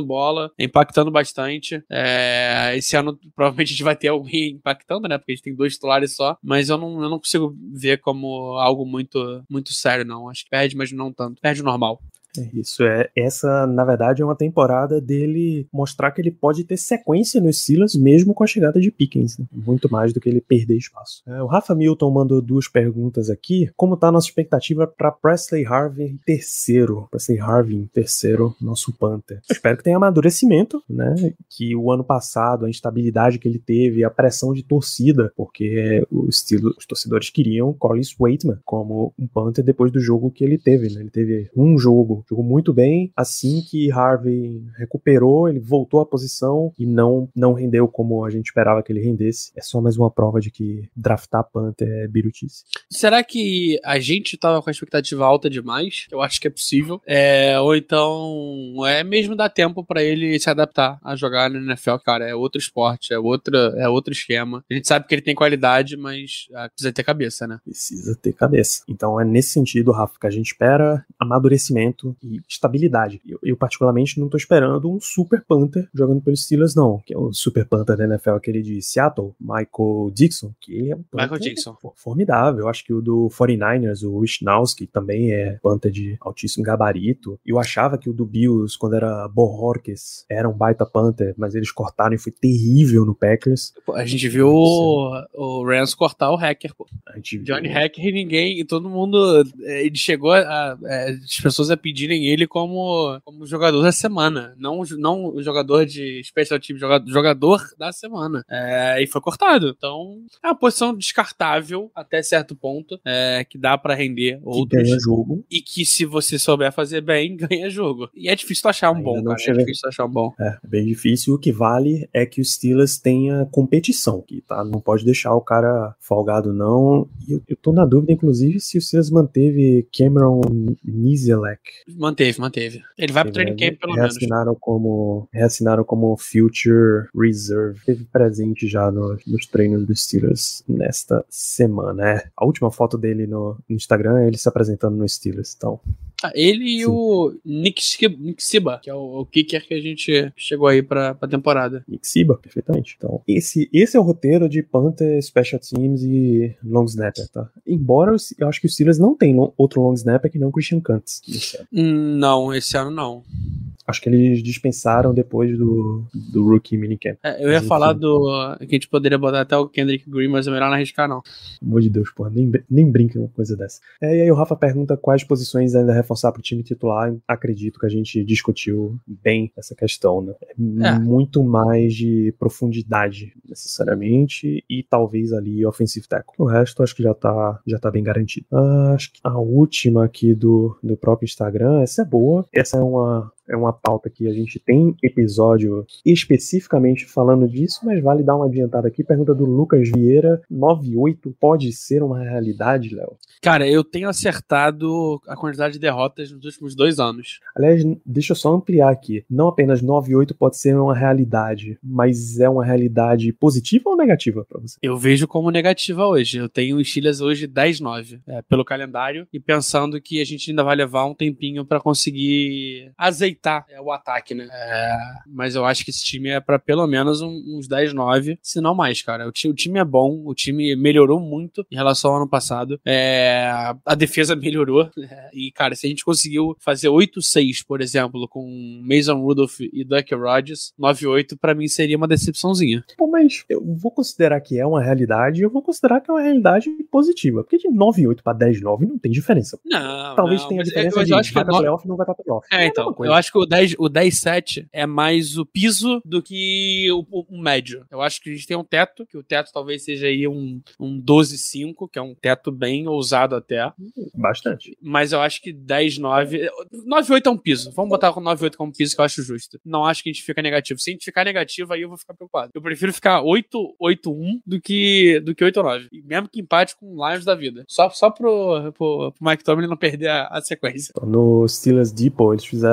[SPEAKER 4] bola, impactando bastante. É, esse ano provavelmente a gente vai ter alguém impactando, né? Porque a gente tem dois titulares só, mas eu não, eu não consigo ver como algo muito, muito sério, não. Acho que perde, mas não tanto. Perde o normal.
[SPEAKER 3] É isso, é, essa na verdade é uma temporada dele mostrar que ele pode ter sequência nos Steelers mesmo com a chegada de Pickens, né? Muito mais do que ele perder espaço. É, o Rafa Milton mandou duas perguntas aqui. Como tá a nossa expectativa para Presley Harvin terceiro? Presley Harvin terceiro, nosso Panther. Eu espero que tenha amadurecimento, né? Que o ano passado, a instabilidade que ele teve, a pressão de torcida, porque os, Steelers, os torcedores queriam Collins Waitman como um Panther depois do jogo que ele teve, né? Ele teve um jogo Jogou muito bem. Assim que Harvey recuperou, ele voltou à posição e não, não rendeu como a gente esperava que ele rendesse. É só mais uma prova de que draftar Panther é birutice.
[SPEAKER 4] Será que a gente tava com a expectativa alta demais? Eu acho que é possível. É, ou então é mesmo dar tempo pra ele se adaptar a jogar no N F L, cara. É outro esporte, é, outra, é outro esquema. A gente sabe que ele tem qualidade, mas ah, precisa ter cabeça, né?
[SPEAKER 3] Precisa ter cabeça. Então é nesse sentido, Rafa, que a gente espera amadurecimento e estabilidade. Eu, eu particularmente não tô esperando um Super Panther jogando pelos Steelers, não. Que é o Super Panther da N F L, aquele de Seattle, Michael Dixon, que ele é um Panther
[SPEAKER 4] Michael Dixon.
[SPEAKER 3] formidável. Eu acho que o do forty-niners, o Wisnowski, também é Panther de altíssimo gabarito. Eu achava que o do Bills, quando era Bohorquez, era um baita Panther, mas eles cortaram e foi terrível no Packers.
[SPEAKER 4] Pô, a gente viu o, o Rams cortar o Hacker, pô.
[SPEAKER 3] A gente
[SPEAKER 4] Johnny
[SPEAKER 3] viu...
[SPEAKER 4] Hacker e ninguém, e todo mundo, ele chegou a, a, as pessoas a pedirem ele como, como jogador da semana, não, não o jogador de special team, jogador, jogador da semana, é, e foi cortado. Então é uma posição descartável até certo ponto, é, que dá pra render outros,
[SPEAKER 3] ganha jogo.
[SPEAKER 4] E que se você souber fazer bem, ganha jogo. E é difícil tu achar um
[SPEAKER 3] Ainda
[SPEAKER 4] bom,
[SPEAKER 3] não
[SPEAKER 4] cara,
[SPEAKER 3] chega...
[SPEAKER 4] é difícil tu achar um bom.
[SPEAKER 3] É, é bem difícil. O que vale é que o Steelers tenha competição, que tá? Não pode deixar o cara folgado, não. E eu, eu tô na dúvida, inclusive, se o Steelers manteve Cameron Nizelek.
[SPEAKER 4] Manteve, manteve. Ele vai pro training camp, pelo menos.
[SPEAKER 3] Reassinaram como, reassinaram como Future Reserve. Teve presente já no, nos treinos dos Steelers nesta semana. É. A última foto dele no, no Instagram é ele se apresentando no Steelers. Então,
[SPEAKER 4] Ah, ele e
[SPEAKER 3] sim.
[SPEAKER 4] o Nick Siba, que é o, o kicker que a gente chegou aí pra, pra temporada.
[SPEAKER 3] Nick Siba, perfeitamente. Então, esse, esse é o roteiro de Panther, Special Teams e Long Snapper, tá? Embora eu, eu acho que os Steelers não tem long, outro Long Snapper que não Christian Kuntz.
[SPEAKER 4] Hum, não, esse ano não.
[SPEAKER 3] Acho que eles dispensaram depois do, do Rookie Minicamp.
[SPEAKER 4] É, eu ia
[SPEAKER 3] Mas,
[SPEAKER 4] falar
[SPEAKER 3] enfim.
[SPEAKER 4] do que a gente poderia botar até o Kendrick Green, mas é melhor não arriscar, não.
[SPEAKER 3] Pelo amor de Deus, porra, nem, nem brinca uma coisa dessa. É, e aí o Rafa pergunta quais posições ainda reforçar pro time titular. Acredito que a gente discutiu bem essa questão, né? É
[SPEAKER 4] É.
[SPEAKER 3] muito mais de profundidade, necessariamente, e talvez ali offensive tackle. O resto acho que já tá, já tá bem garantido. Ah, acho que a última aqui do, do próprio Instagram, essa é boa. Essa é uma... É uma pauta que a gente tem episódio especificamente falando disso, mas vale dar uma adiantada aqui. Pergunta do Lucas Vieira: nove oito pode ser uma realidade, Léo?
[SPEAKER 4] Cara, eu tenho acertado a quantidade de derrotas nos últimos dois anos.
[SPEAKER 3] Aliás, deixa eu só ampliar aqui. Não apenas nove oito pode ser uma realidade, mas é uma realidade positiva ou negativa pra você?
[SPEAKER 4] Eu vejo como negativa hoje. Eu tenho o Steelers hoje dez nove, é, pelo calendário, e pensando que a gente ainda vai levar um tempinho pra conseguir azeitar é, o ataque, né? É, mas eu acho que esse time é pra pelo menos um, uns dez nove, se não mais, cara. O, ti, o time é bom, o time melhorou muito em relação ao ano passado. É, a defesa melhorou. É, e, cara, se a gente conseguiu fazer oito seis, por exemplo, com Mason Rudolph e Duck Rodgers, nove oito pra mim seria uma decepçãozinha.
[SPEAKER 3] Pô, mas eu vou considerar que é uma realidade e eu vou considerar que é uma realidade positiva. Porque de nove oito pra dez nove não tem diferença.
[SPEAKER 4] Não,
[SPEAKER 3] Talvez
[SPEAKER 4] não,
[SPEAKER 3] tenha
[SPEAKER 4] mas
[SPEAKER 3] diferença
[SPEAKER 4] eu,
[SPEAKER 3] de
[SPEAKER 4] eu acho que
[SPEAKER 3] vai pra
[SPEAKER 4] no...
[SPEAKER 3] playoff e não vai pra playoff.
[SPEAKER 4] É, então, eu acho que o dez, o dez sete é mais o piso do que o, o, o médio. Eu acho que a gente tem um teto, que o teto talvez seja aí um, um doze cinco, que é um teto bem ousado até.
[SPEAKER 3] Bastante.
[SPEAKER 4] Mas eu acho que dez nove... nove oito é um piso. Vamos botar com nove oito como piso, que eu acho justo. Não acho que a gente fica negativo. Se a gente ficar negativo, aí eu vou ficar preocupado. Eu prefiro ficar oito oito um do que, do que oito nove. E mesmo que empate com o Lions da vida. Só, só pro, pro, pro Mike Tomlin não perder a, a sequência.
[SPEAKER 3] No Steelers Depot, eles fizeram um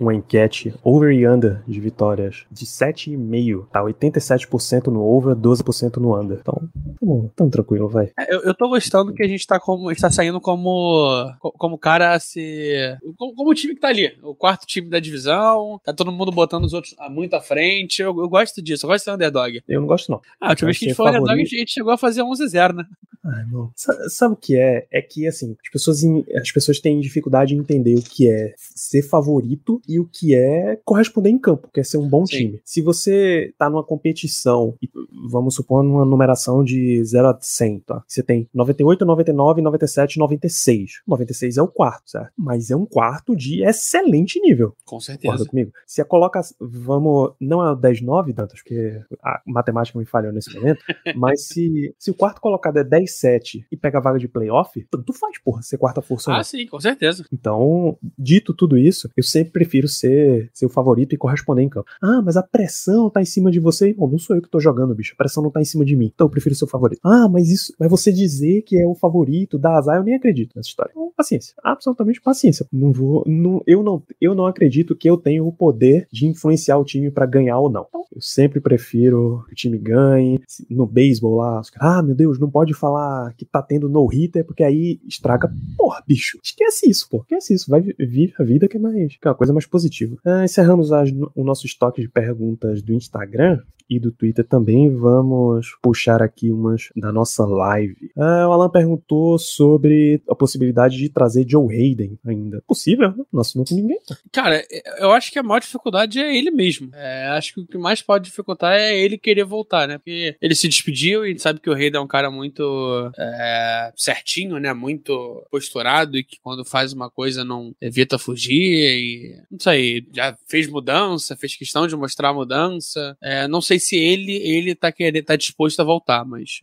[SPEAKER 3] uma enquete over e under de vitórias de sete vírgula cinco. Tá oitenta e sete por cento no over, doze por cento no under. Então, tamo, tamo tranquilo, vai.
[SPEAKER 4] Eu, eu tô gostando que a gente tá, como, está saindo como, como cara a ser... Como, como o time que tá ali. O quarto time da divisão. Tá todo mundo botando os outros muito à frente. Eu, eu gosto disso. Eu gosto de ser underdog.
[SPEAKER 3] Eu não gosto, não.
[SPEAKER 4] Ah, a última vez que a gente foi underdog, a gente chegou a fazer onze a zero, né?
[SPEAKER 3] Ai, não. Sabe, sabe o que é? É que, assim, as pessoas, as pessoas têm dificuldade em entender o que é ser favorito e o que é corresponder em campo, que é ser um bom Sim. time. Se você tá numa competição, vamos supor, numa numeração de zero a cem, tá? Você tem noventa e oito, noventa e nove, noventa e sete, noventa e seis. noventa e seis é o quarto, certo? Mas é um quarto de excelente nível.
[SPEAKER 4] Com certeza.
[SPEAKER 3] Concorda comigo? Se a coloca, vamos, não é o dez nove, Dantas, porque a matemática me falhou nesse momento, mas se, se o quarto colocado é dez sete e pega a vaga de playoff, tanto faz, porra, ser quarta força.
[SPEAKER 4] Ah,
[SPEAKER 3] não.
[SPEAKER 4] sim, com certeza.
[SPEAKER 3] Então, dito tudo isso, eu sempre prefiro ser, ser o favorito e corresponder em campo. Ah, mas a pressão tá em cima de você. Bom, não sou eu que tô jogando, bicho. A pressão não tá em cima de mim. Então eu prefiro ser o favorito. Ah, mas isso, mas você dizer que é o favorito, dar azar, eu nem acredito nessa história. Então, paciência. Absolutamente paciência. Não vou, não, eu, não, eu não acredito que eu tenho o poder de influenciar o time pra ganhar ou não. Então, eu sempre prefiro que o time ganhe. No beisebol lá, os caras, ah, meu Deus, não pode falar que tá tendo no-hitter, porque aí estraga. Porra, bicho, esquece isso, pô. Esquece isso. Vai viver a vida que é, mais, que é uma coisa mais positiva. Ah, encerramos as, o nosso estoque de perguntas do Instagram e do Twitter também. Vamos puxar aqui umas da nossa live. Ah, o Alan perguntou sobre a possibilidade de trazer Joe Hayden ainda. Possível? Não assinou com ninguém.
[SPEAKER 4] Cara, eu acho que a maior dificuldade é ele mesmo. É, acho que o que mais pode dificultar é ele querer voltar, né? Porque ele se despediu e a gente sabe que o Hayden é um cara muito é, certinho, né? Muito posturado e que quando faz uma coisa não evita fugir e... Não sei, já fez mudança, fez questão de mostrar a mudança. É, não sei se ele, ele tá, querendo, tá disposto a voltar, mas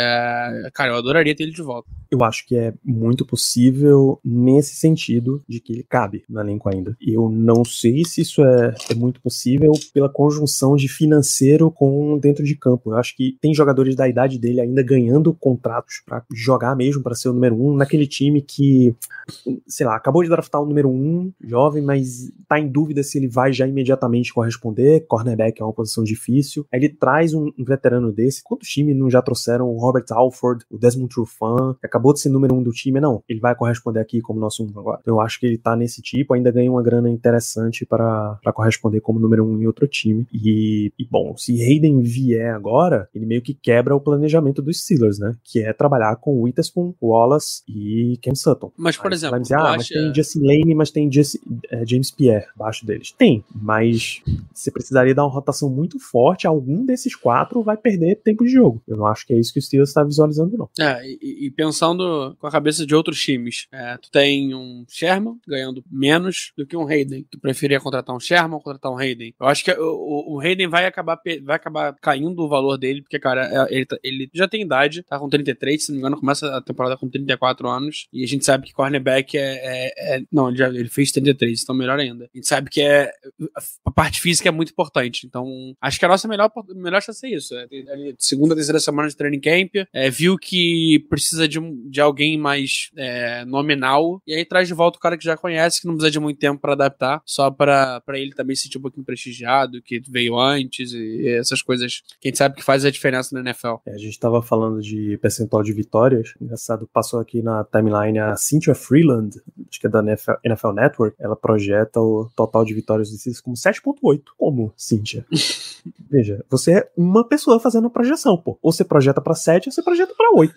[SPEAKER 4] é, cara, eu adoraria ter ele de volta.
[SPEAKER 3] Eu acho que é muito possível nesse sentido de que ele cabe no elenco ainda. Eu não sei se isso é, é muito possível pela conjunção de financeiro com dentro de campo. Eu acho que tem jogadores da idade dele ainda ganhando contratos pra jogar mesmo, pra ser o número um, naquele time que, sei lá, acabou de draftar o número um, jovem, mas tá em dúvida se ele vai já imediatamente corresponder. Cornerback é uma posição difícil. Aí ele traz um, um veterano desse. Quantos times não já trouxeram o Robert Alford, o Desmond Trufant, que acabou de ser número um do time? Não, ele vai corresponder aqui como nosso um agora. Eu acho que ele tá nesse tipo, ainda ganha uma grana interessante para corresponder como número um em outro time. E, e bom, se Hayden vier agora, ele meio que quebra o planejamento dos Steelers, né? Que é trabalhar com Witherspoon, Wallace e Cam Sutton.
[SPEAKER 4] Mas, por
[SPEAKER 3] Aí
[SPEAKER 4] exemplo,
[SPEAKER 3] vai dizer, ah,
[SPEAKER 4] acha...
[SPEAKER 3] mas tem Justin Lane, mas tem Jesse, é, James Pierre abaixo deles. Tem, mas você precisaria dar uma rotação muito forte. Algum desses quatro vai perder tempo de jogo. Eu não acho que é isso que o Steelers está visualizando, não.
[SPEAKER 4] É, e, e pensando com a cabeça de outros times, é, tu tem um Sherman ganhando menos do que um Hayden. Tu preferia contratar um Sherman ou contratar um Hayden? Eu acho que o, o Hayden vai acabar, vai acabar caindo o valor dele, porque, cara, ele, ele já tem idade, tá com trinta e três, se não me engano, começa a temporada com trinta e quatro anos, e a gente sabe que cornerback é... é, é não, ele, já, ele fez trinta e três, então melhor ainda. A gente sabe que é, a parte física é muito importante, então acho que a nossa melhor, melhor chance é isso. É, é, segunda, terceira semana de training camp, é, viu que precisa de, um, de alguém mais é, nominal, e aí traz de volta o cara que já conhece, que não precisa de muito tempo pra adaptar, só pra, pra ele também se sentir um pouquinho prestigiado, que veio antes, e, e essas coisas que a gente sabe que faz a diferença na N F L.
[SPEAKER 3] É, a gente tava falando de percentual de vitórias, engraçado, passou aqui na timeline a Cynthia Freeland, acho que é da N F L, N F L Network, ela projeta o total de vitórias do Steelers como sete ponto oito. Como, Cynthia? Veja, você é uma pessoa fazendo a projeção, pô. Ou você projeta pra sete, ou você projeta pra oito.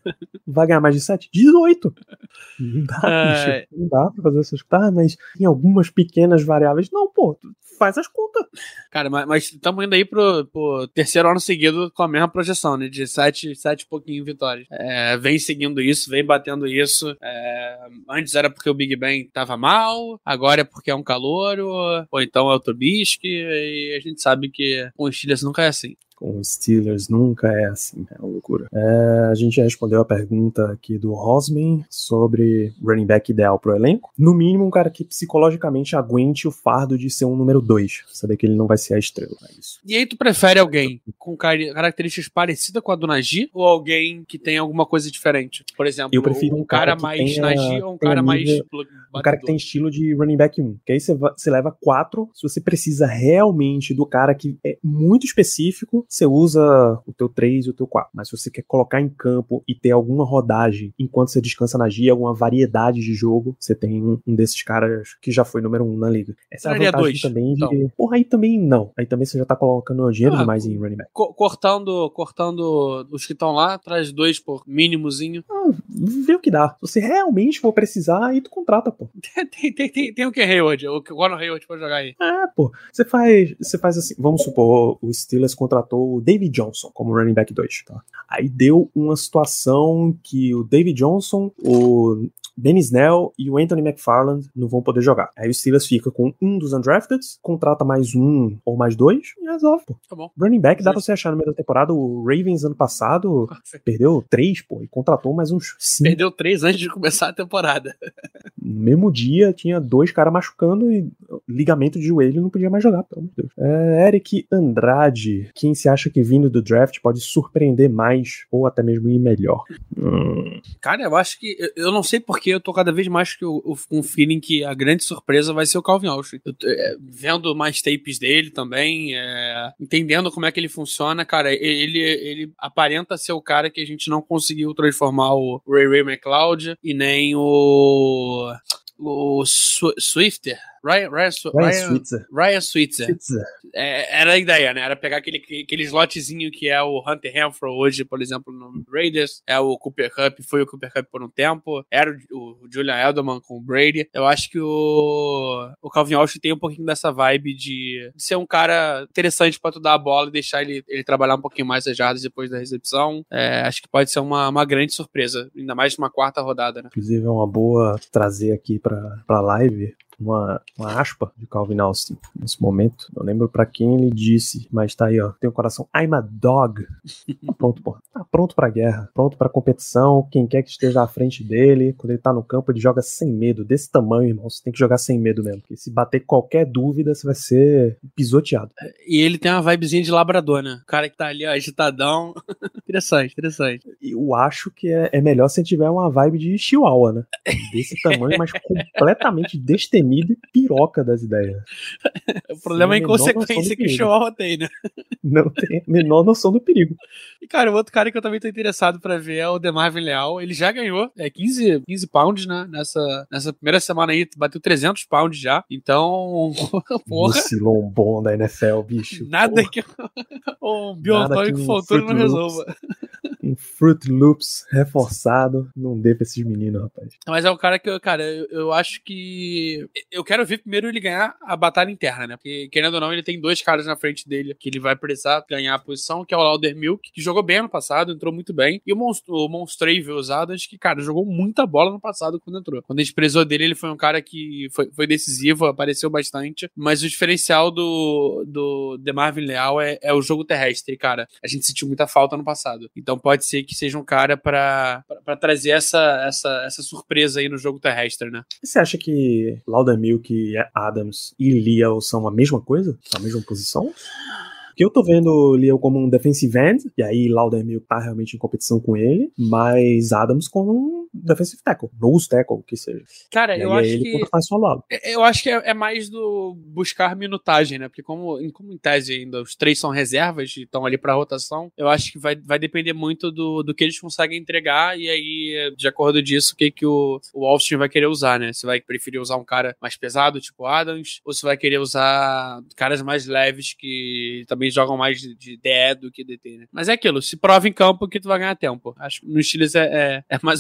[SPEAKER 3] Vai ganhar mais de sete? dezoito. Não dá,
[SPEAKER 4] É...
[SPEAKER 3] bicho. Não dá pra fazer essas coisas. Ah, mas tem algumas pequenas variáveis. Não, pô, faz as contas.
[SPEAKER 4] Cara, mas estamos indo aí pro, pro terceiro ano seguido com a mesma projeção, né? De sete, sete e pouquinho vitórias. É, vem seguindo isso, vem batendo isso. É, antes era porque o Big Ben tava mal, agora é porque é um calouro, ou então é o Trubisky, e a gente sabe que com o Steelers nunca é assim.
[SPEAKER 3] com os Steelers nunca é assim, é uma loucura. É, a gente já respondeu a pergunta aqui do Rosman sobre running back ideal pro elenco. No mínimo, um cara que psicologicamente aguente o fardo de ser um número dois, saber que ele não vai ser a estrela. É isso.
[SPEAKER 4] E aí tu prefere alguém com características parecidas com a do Najee ou alguém que tem alguma coisa diferente? Por exemplo,
[SPEAKER 3] eu prefiro
[SPEAKER 4] um cara, cara mais tenha, Najee ou um cara mais...
[SPEAKER 3] Nível, um cara que tem estilo de running back um, que aí você, você leva quatro, se você precisa realmente do cara que é muito específico, você usa o teu três e o teu quatro. Mas se você quer colocar em campo e ter alguma rodagem enquanto você descansa na Gia, alguma variedade de jogo, você tem um, um desses caras que já foi número um na liga. Essa é a vantagem dois, também de... Então. Porra, aí também não. Aí também você já tá colocando dinheiro ah, demais em running back.
[SPEAKER 4] Co- cortando, cortando os que estão lá, traz dois por mínimozinho.
[SPEAKER 3] Ah, vê o que dá. Se você realmente for precisar, aí tu contrata, pô.
[SPEAKER 4] tem, tem, tem, tem o que Hayward? O Gordon Hayward pode jogar aí.
[SPEAKER 3] É, pô. Você faz, você faz assim, vamos supor, o Steelers contratou o David Johnson como running back dois, tá? Aí deu uma situação que o David Johnson, o Benny Snell e o Anthony McFarland não vão poder jogar. Aí o Steelers fica com um dos undrafted, contrata mais um ou mais dois e resolve, pô.
[SPEAKER 4] Tá bom.
[SPEAKER 3] Running back dá pra você achar no meio da temporada. O Ravens ano passado perdeu três, pô, e contratou mais uns cinco.
[SPEAKER 4] Perdeu três antes de começar a temporada.
[SPEAKER 3] No mesmo dia tinha dois caras machucando e ligamento de joelho não podia mais jogar, pelo amor de Deus. É, Eric Andrade, quem se acha que vindo do draft pode surpreender mais ou até mesmo ir melhor? Hum.
[SPEAKER 4] Cara, eu acho que eu, eu não sei porque eu tô cada vez mais que eu, eu, com um feeling que a grande surpresa vai ser o Calvin Austin. Eu, é, vendo mais tapes dele também, é, entendendo como é que ele funciona, cara, ele, ele aparenta ser o cara que a gente não conseguiu transformar o Ray Ray McLeod e nem o o Swifter, Ryan, Ryan,
[SPEAKER 3] Ryan,
[SPEAKER 4] Ryan
[SPEAKER 3] Switzer.
[SPEAKER 4] Ryan Switzer.
[SPEAKER 3] Switzer.
[SPEAKER 4] É, era a ideia, né? Era pegar aquele, aquele slotzinho que é o Hunter Renfrow hoje, por exemplo, no Raiders, é o Cooper Kupp, foi o Cooper Kupp por um tempo, era o, o Julian Edelman com o Brady. Eu acho que o, o Calvin Austin tem um pouquinho dessa vibe de, de ser um cara interessante pra tu dar a bola e deixar ele, ele trabalhar um pouquinho mais as jardas depois da recepção. É, acho que pode ser uma, uma grande surpresa, ainda mais numa quarta rodada, né?
[SPEAKER 3] Inclusive é uma boa trazer aqui pra, pra live Uma, uma aspa de Calvin Austin nesse momento. Não lembro pra quem ele disse, mas tá aí, ó. Tem o coração. I'm a dog. Tá pronto, pô. Tá pronto pra guerra. Pronto pra competição. Quem quer que esteja à frente dele, quando ele tá no campo, ele joga sem medo. Desse tamanho, irmão. Você tem que jogar sem medo mesmo. Porque se bater qualquer dúvida, você vai ser pisoteado.
[SPEAKER 4] E ele tem uma vibezinha de labrador, né? O cara que tá ali, ó, agitadão. Interessante, interessante.
[SPEAKER 3] Eu acho que é, é melhor se ele tiver uma vibe de chihuahua, né? Desse tamanho, mas completamente destemido e piroca das ideias.
[SPEAKER 4] O problema Sim, é a inconsequência que o Chihuahua tem, né?
[SPEAKER 3] Não tem a menor noção do perigo.
[SPEAKER 4] E, cara, o outro cara que eu também tô interessado pra ver é o DeMarvin Leal. Ele já ganhou é, quinze, quinze pounds, né? Nessa, nessa primeira semana aí, bateu trezentos pounds já. Então, porra.
[SPEAKER 3] Vacilão bom da N F L, bicho.
[SPEAKER 4] Nada porra. que um biotônico futuro não resolva.
[SPEAKER 3] Um Fruit Loops reforçado não dê pra esses meninos, rapaz.
[SPEAKER 4] Mas é um cara que, eu, cara, eu, eu acho que eu quero ver primeiro ele ganhar a batalha interna, né? Porque, querendo ou não, ele tem dois caras na frente dele que ele vai precisar ganhar a posição, que é o Laudermilk, que jogou bem ano passado, entrou muito bem, e o, Monst- o Monstrave Ousadas, que, cara, jogou muita bola no passado quando entrou. Quando a gente prezou dele, ele foi um cara que foi, foi decisivo, apareceu bastante, mas o diferencial do, do DeMarvin Leal é, é o jogo terrestre, cara. A gente sentiu muita falta no passado. Então pode ser que seja um cara pra, pra, pra trazer essa, essa, essa surpresa aí no jogo terrestre, né?
[SPEAKER 3] Você acha que Laudermilk, Adams e Leal são a mesma coisa? A mesma posição? Porque eu tô vendo Leal como um defensive end, e aí Laudermilk tá realmente em competição com ele, mas Adams como um defensive tackle, nose tackle, que seja.
[SPEAKER 4] Cara,
[SPEAKER 3] e
[SPEAKER 4] eu
[SPEAKER 3] aí
[SPEAKER 4] acho
[SPEAKER 3] ele
[SPEAKER 4] que...
[SPEAKER 3] mais solado.
[SPEAKER 4] Eu acho que é, é mais do buscar minutagem, né? Porque como em, como em tese ainda os três são reservas e estão ali pra rotação, eu acho que vai, vai depender muito do, do que eles conseguem entregar e aí, de acordo disso, o que, que o, o Austin vai querer usar, né? Se vai preferir usar um cara mais pesado, tipo Adams, ou se vai querer usar caras mais leves que também jogam mais de, de D E do que D T, né? Mas é aquilo, se prova em campo que tu vai ganhar tempo. Acho que no Steelers é, é, é mais ou menos assim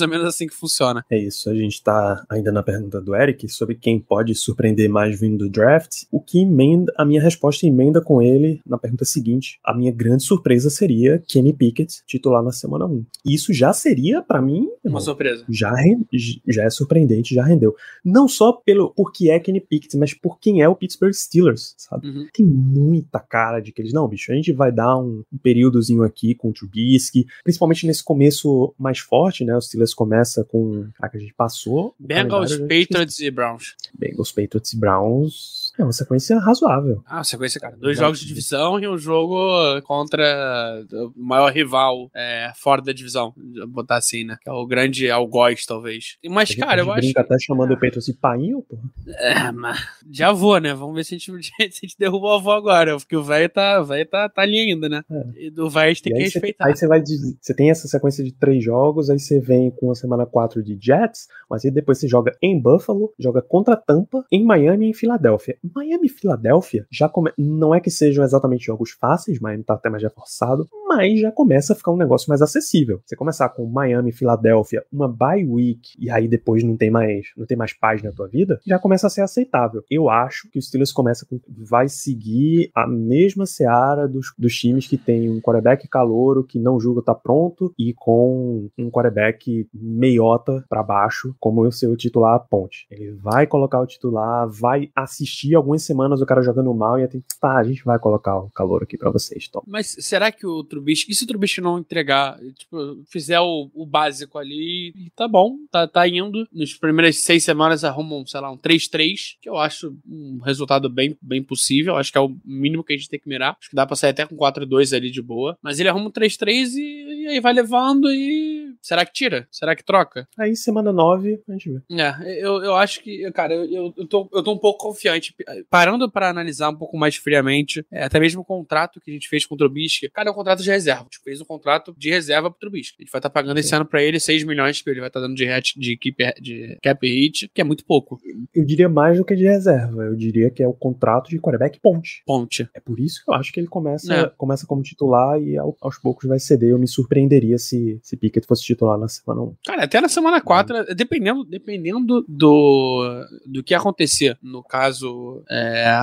[SPEAKER 4] que funciona.
[SPEAKER 3] É isso, a gente tá ainda na pergunta do Eric sobre quem pode surpreender mais vindo do draft, o que emenda, a minha resposta emenda com ele na pergunta seguinte. A minha grande surpresa seria Kenny Pickett titular na semana um. Isso já seria, pra mim,
[SPEAKER 4] Uma
[SPEAKER 3] irmão,
[SPEAKER 4] surpresa.
[SPEAKER 3] já, já é surpreendente, já rendeu. Não só pelo por que é Kenny Pickett, mas por quem é o Pittsburgh Steelers, sabe?
[SPEAKER 4] Uhum.
[SPEAKER 3] Tem muita cara de que eles, não, bicho, a gente vai dar um, um períodozinho aqui com o Trubisky, principalmente nesse começo mais forte, né? Os Steelers começa com a que a gente passou.
[SPEAKER 4] Bengals, Patriots e Browns.
[SPEAKER 3] Bengals, Patriots e Browns. É uma sequência razoável.
[SPEAKER 4] Ah, sequência, cara. Dois jogos de divisão e um jogo contra o maior rival é, fora da divisão. Vou botar assim, né? Que é o grande algoz, talvez. Mas, cara, eu acho.
[SPEAKER 3] Brinca até chamando o Patriots de painho, pô.
[SPEAKER 4] É, mas já vou, né? Vamos ver se a gente, se a gente derruba o avô agora. Porque o velho tá, tá, tá ali ainda, né? É. E do velho a gente tem
[SPEAKER 3] e
[SPEAKER 4] que
[SPEAKER 3] aí
[SPEAKER 4] respeitar.
[SPEAKER 3] Cê, aí você vai. Você tem essa sequência de três jogos, aí você vem com a semana quatro de Jets, mas aí depois você joga em Buffalo, joga contra Tampa, em Miami e em Filadélfia. Miami e Filadélfia já come... não é que sejam exatamente jogos fáceis, Miami tá até mais reforçado, mas já começa a ficar um negócio mais acessível. Você começar com Miami e Filadélfia, uma bye week, e aí depois não tem mais, não tem mais paz na tua vida, já começa a ser aceitável. Eu acho que o Steelers começa com, vai seguir a mesma seara dos, dos times que tem um quarterback calouro, que não julga tá pronto, e com um quarterback meiota pra baixo, como o seu titular Ponte. Ele vai colocar o titular, vai assistir algumas semanas o cara jogando mal e tem tá, a gente vai colocar o calor aqui pra vocês, Tom.
[SPEAKER 4] Mas será que o Trubisky, e se o Trubisky não entregar, tipo, fizer o, o básico ali, tá bom, tá, tá indo, nas primeiras seis semanas arrumam, sei lá, um três três, que eu acho um resultado bem, bem possível, acho que é o mínimo que a gente tem que mirar, acho que dá pra sair até com quatro dois ali de boa, mas ele arruma um três três e, e aí vai levando e... será que tira? Será que troca?
[SPEAKER 3] Aí semana nove a gente vê.
[SPEAKER 4] É, eu, eu acho que, cara, eu, eu, eu, tô, eu tô um pouco confiante, parando pra analisar um pouco mais friamente, é, até mesmo o contrato que a gente fez com o Trubisky, cara, é um contrato de reserva, a gente fez um contrato de reserva pro Trubisky, a gente vai estar tá pagando esse ano pra ele seis milhões que ele vai estar tá dando de, hat, de, keep, de cap hit, que é muito pouco.
[SPEAKER 3] Eu diria mais do que de reserva, eu diria que é o contrato de quarterback ponte.
[SPEAKER 4] Ponte.
[SPEAKER 3] É por isso que eu acho que ele começa,
[SPEAKER 4] é.
[SPEAKER 3] começa como titular e ao, aos poucos vai ceder. Eu me surpreenderia se, se Pickett fosse titular na semana um.
[SPEAKER 4] Cara, até na semana quatro, é. dependendo, dependendo do, do que acontecer, no caso, é...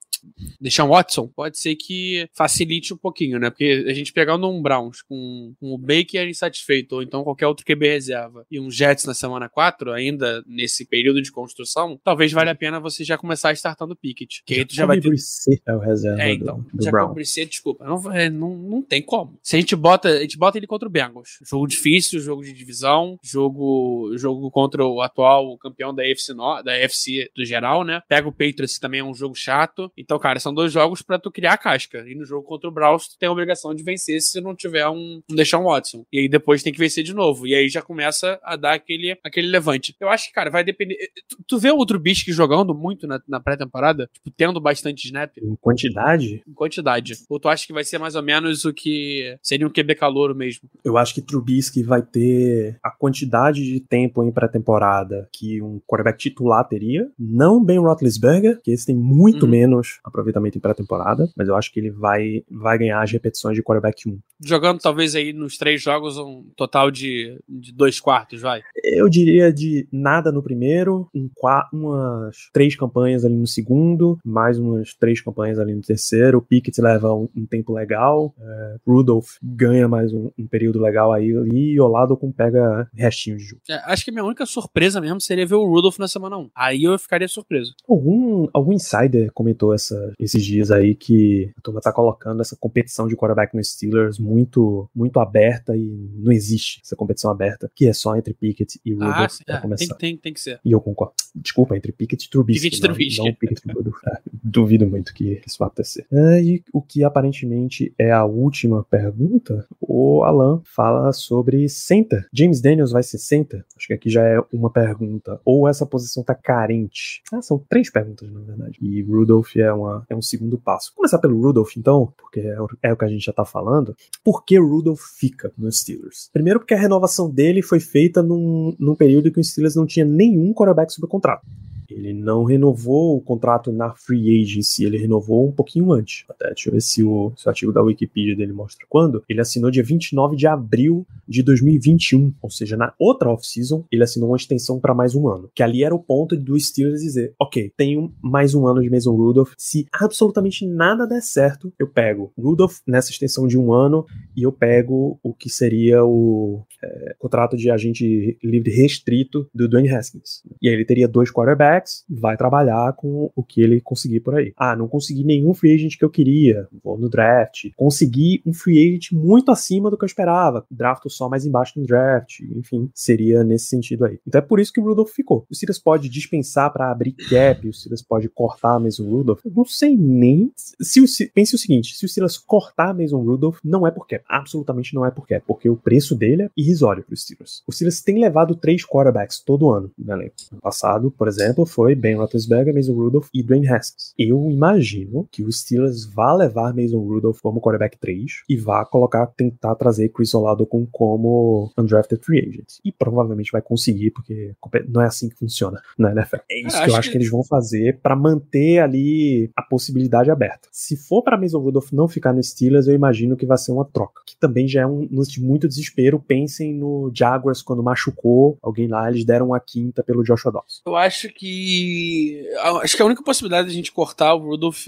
[SPEAKER 4] deixar um Watson, pode ser que facilite um pouquinho, né? Porque a gente pegando um Browns com, com o Baker insatisfeito, ou então qualquer outro Q B reserva, e um Jets na semana quatro, ainda nesse período de construção, talvez valha a pena você já começar startando o Pickett. Que aí tu já vai ter...
[SPEAKER 3] é o reserva
[SPEAKER 4] é, então,
[SPEAKER 3] do, do
[SPEAKER 4] já
[SPEAKER 3] Brown.
[SPEAKER 4] Desculpa, não, não, não tem como. Se a gente bota, a gente bota ele contra o Bengals, jogo difícil, jogo de divisão, jogo, jogo contra o atual campeão da A F C, no, da A F C do geral, né? Pega o Patriots, que também é um jogo chato. Então, cara, são dois jogos pra tu criar a casca. E no jogo contra o Browns, tu tem a obrigação de vencer se não tiver um, um Deshaun Watson. E aí depois tem que vencer de novo. E aí já começa a dar aquele, aquele levante. Eu acho que, cara, vai depender... Tu, tu vê o Trubisky jogando muito na, na pré-temporada? Tipo, tendo bastante snap?
[SPEAKER 3] Em quantidade?
[SPEAKER 4] Em quantidade. Ou tu acha que vai ser mais ou menos o que seria um Q B calouro mesmo?
[SPEAKER 3] Eu acho que Trubisky vai ter a quantidade de tempo em pré-temporada que um quarterback titular teria. Não Ben Roethlisberger, que esse tem muito uhum. menos aproveitamento em pré-temporada, mas eu acho que ele vai, vai ganhar as repetições de quarterback um.
[SPEAKER 4] Jogando talvez aí nos três jogos um total de, de dois quartos, vai?
[SPEAKER 3] Eu diria de nada no primeiro, um, umas três campanhas ali no segundo, mais umas três campanhas ali no terceiro. O Pickett leva um, um tempo legal, é, Rudolph ganha mais um, um período legal aí e Oladokun pega restinho de jogo.
[SPEAKER 4] É, acho que a minha única surpresa mesmo seria ver o Rudolph na semana um. Aí eu ficaria surpreso.
[SPEAKER 3] Algum, algum insider comentou essa, esses dias aí que a turma tá colocando essa competição de quarterback no Steelers muito, muito aberta e não existe essa competição aberta, que é só entre Pickett e Rudolph
[SPEAKER 4] ah, pra
[SPEAKER 3] é, começar.
[SPEAKER 4] Tem, tem, tem que ser.
[SPEAKER 3] E eu concordo. Desculpa, entre Pickett e Trubisky.
[SPEAKER 4] Pickett e Trubisky.
[SPEAKER 3] Não, não Pickett e Rudolph. É, duvido muito que isso vá acontecer. É, e o que aparentemente é a última pergunta, o Alan fala sobre center. James Daniels vai ser center? Acho que aqui já é uma pergunta. Ou essa posição tá carente? Ah, são três perguntas, na verdade. E Rudolph é, uma, é um segundo passo. Vou começar pelo Rudolph, então, porque é o, é o que a gente já tá falando. Por que Rudolph fica nos Steelers? Primeiro porque a renovação dele foi feita num, num período que o Steelers não tinha nenhum quarterback sob contrato. Ele não renovou o contrato na free agency, ele renovou um pouquinho antes. Até, deixa eu ver se o, se o artigo da Wikipedia dele mostra quando. Ele assinou dia vinte e nove de abril de dois mil e vinte e um, ou seja, na outra off-season, ele assinou uma extensão para mais um ano, que ali era o ponto do Steelers dizer, ok, tenho mais um ano de Mason Rudolph, se absolutamente nada der certo, eu pego Rudolph nessa extensão de um ano e eu pego o que seria o é, contrato de agente livre restrito do Dwayne Haskins. E aí ele teria dois quarterbacks, vai trabalhar com o que ele conseguir por aí. Ah, não consegui nenhum free agent que eu queria, vou no draft. Consegui um free agent muito acima do que eu esperava, drafto só mais embaixo no draft, enfim, seria nesse sentido aí. Então é por isso que o Rudolph ficou. O Steelers pode dispensar para abrir cap, o Steelers pode cortar mesmo o Rudolph. Eu não sei nem... Se o, pense o seguinte, se o Steelers cortar Mason Rudolph, não é por cap. Absolutamente não é por cap, porque o preço dele é irrisório para os Steelers. O Steelers tem levado três quarterbacks todo ano no elenco. No passado, por exemplo, foi Ben Roethlisberger, Mason Rudolph e Dwayne Haskins. Eu imagino que o Steelers vá levar Mason Rudolph como quarterback três e vá colocar, tentar trazer Chris Olave como undrafted free agent. E provavelmente vai conseguir, porque não é assim que funciona na N F L. É isso é, que eu acho que... que eles vão fazer para manter ali a possibilidade aberta. Se for para Mason Rudolph não ficar no Steelers, eu imagino que vai ser uma troca, que também já é um lance de muito desespero. Pensem no Jaguars quando machucou alguém lá, eles deram a quinta pelo Joshua Dobbs.
[SPEAKER 4] Eu acho que acho que a única possibilidade de a gente cortar o Rudolph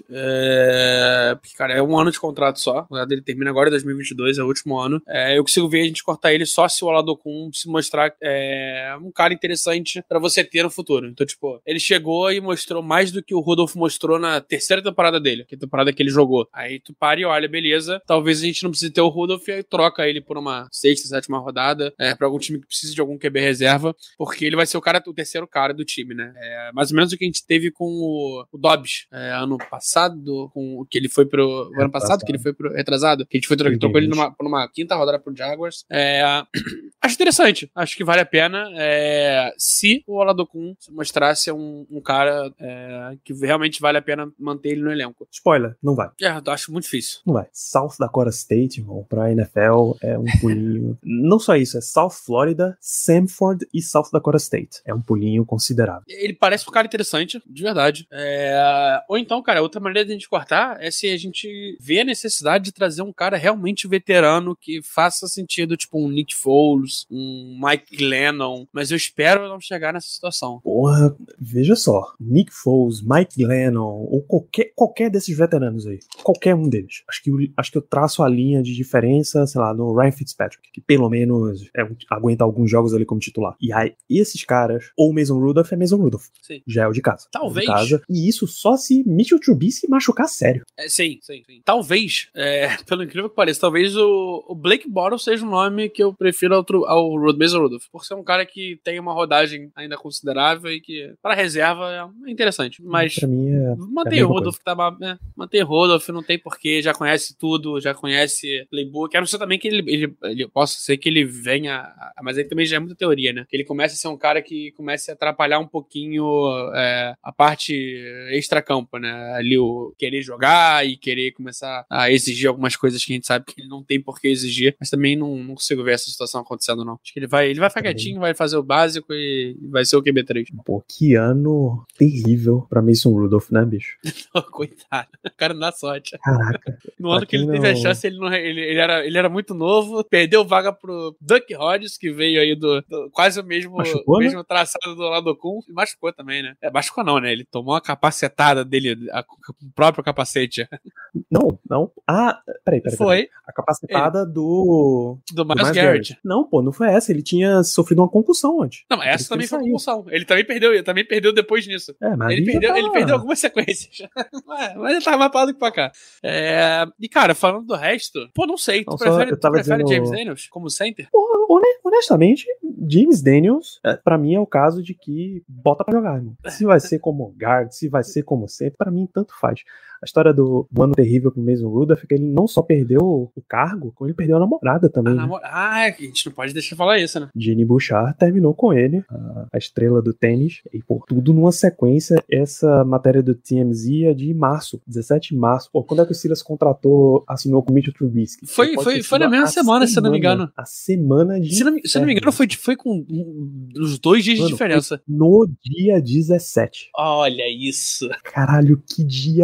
[SPEAKER 4] é... porque, cara, é um ano de contrato só, ele termina agora em dois mil e vinte e dois, é o último ano. É, eu consigo ver a gente cortar ele só se o Oladokun se mostrar é, um cara interessante pra você ter no futuro. Então, tipo, ele chegou e mostrou mais do que o Rudolph mostrou na terceira temporada dele, que é a temporada que ele jogou. Aí tu para e olha, beleza, talvez a gente não precise ter o Rudolph e troca ele por uma sexta, sétima rodada, é, pra algum time que precise de algum Q B reserva, porque ele vai ser o cara, o terceiro cara do time, né? É mais ou menos o que a gente teve com o, o Dobbs é, ano passado, com o que ele foi pro... O ano passado, que ele foi pro... Retrasado, que a gente foi trocou ele numa, numa quinta rodada pro Jaguars. É, acho interessante. Acho que vale a pena é, se o Oladokun mostrasse um, um cara é, que realmente vale a pena manter ele no elenco.
[SPEAKER 3] Spoiler, não vai.
[SPEAKER 4] É, eu acho muito difícil.
[SPEAKER 3] Não vai. South Dakota State, irmão, pra N F L é um pulinho. Não só isso, é South Florida, Samford e South Dakota State. É um pulinho considerável.
[SPEAKER 4] Ele parece um cara interessante, de verdade. É, ou então, cara, outra maneira de a gente cortar é se a gente vê a necessidade de trazer um cara realmente veterano que faça sentido, tipo um Nick Foles, um Mike Glennon, mas eu espero não chegar nessa situação.
[SPEAKER 3] Porra, veja só, Nick Foles, Mike Glennon, ou qualquer, qualquer desses veteranos aí, qualquer um deles. Acho que, eu, acho que eu traço a linha de diferença, sei lá, no Ryan Fitzpatrick, que pelo menos é, aguenta alguns jogos ali como titular. E aí, esses caras, ou Mason Rudolph é Mason Rudolph.
[SPEAKER 4] Sim.
[SPEAKER 3] Já é o de casa.
[SPEAKER 4] Talvez.
[SPEAKER 3] É o de casa, e isso só se Mitchell Trubisky machucar sério.
[SPEAKER 4] É, sim, sim, sim. Talvez, é, pelo incrível que pareça, talvez o, o Blake Bortles seja um nome que eu prefiro ao, ao Mason Rudolph, por ser um cara que tem uma rodagem ainda considerável e que, para reserva, é interessante. Mas
[SPEAKER 3] pra mim é,
[SPEAKER 4] mantém
[SPEAKER 3] é
[SPEAKER 4] o Rudolph, que tá, é, mantém o Rudolph, não tem porquê, já conhece tudo, já conhece playbook. A não ser também que ele, ele, ele possa ser que ele venha, mas aí também já é muita teoria, né? Que ele comece a ser um cara que comece a atrapalhar um pouquinho é, a parte extra-campo, né? Ali o querer jogar e querer começar a exigir algumas coisas que a gente sabe que ele não tem por que exigir, mas também não, não consigo ver essa situação acontecendo, não. Acho que ele vai, ele vai ficar quietinho, vai fazer o básico e vai ser o Q B três.
[SPEAKER 3] Pô, que ano terrível pra Mason Rudolph, né, bicho?
[SPEAKER 4] Coitado. O cara não dá sorte.
[SPEAKER 3] Caraca.
[SPEAKER 4] No ano que ele não... teve a chance, ele, não, ele, ele, era, ele era muito novo, perdeu vaga pro Duck Hodges, que veio aí do, do quase o mesmo, machucou, mesmo né? traçado do Oladokun, e machucou também, né? É, machucou não, né? Ele tomou a capacetada dele, a, o próprio capacete.
[SPEAKER 3] Não, não. Ah, peraí, peraí.
[SPEAKER 4] Foi.
[SPEAKER 3] Peraí. A capacetada ele... do...
[SPEAKER 4] Do Myles Garrett. Garrett.
[SPEAKER 3] Não, pô, não foi essa. Ele tinha sofrido uma concussão antes.
[SPEAKER 4] Não, mas essa também foi uma concussão. Ele também perdeu, ele também perdeu depois disso.
[SPEAKER 3] É, mas
[SPEAKER 4] ele perdeu, ele perdeu algumas sequências. é, mas ele tava mais pra lá do que pra cá. É... E, cara, falando do resto, pô, não sei. Tu não, prefere, tu prefere dizendo... James Daniels como center?
[SPEAKER 3] Pô, honestamente, James Daniels, pra mim, é o caso de que bota pra jogar, irmão. Se vai ser como guard, se vai ser como center, pra mim, tanto faz. A história do, do ano terrível pro Mason Rudolph é que ele não só perdeu o cargo, como ele perdeu a namorada também. A
[SPEAKER 4] namor... né? Ah, a gente não pode deixar de falar isso, né?
[SPEAKER 3] Jenny Bouchard terminou com ele, a, a estrela do tênis, e por tudo numa sequência. Essa matéria do T M Z é de março, dezessete de março. Pô, quando é que o Silas contratou, assinou com o Mitchell Trubisky?
[SPEAKER 4] Foi, foi, foi na mesma semana, semana, se eu não me engano.
[SPEAKER 3] A semana de...
[SPEAKER 4] Se não, se não me engano, foi, foi com uns dois dias Mano, de diferença.
[SPEAKER 3] No dia dezessete.
[SPEAKER 4] Olha isso.
[SPEAKER 3] Caralho, que dia horroroso.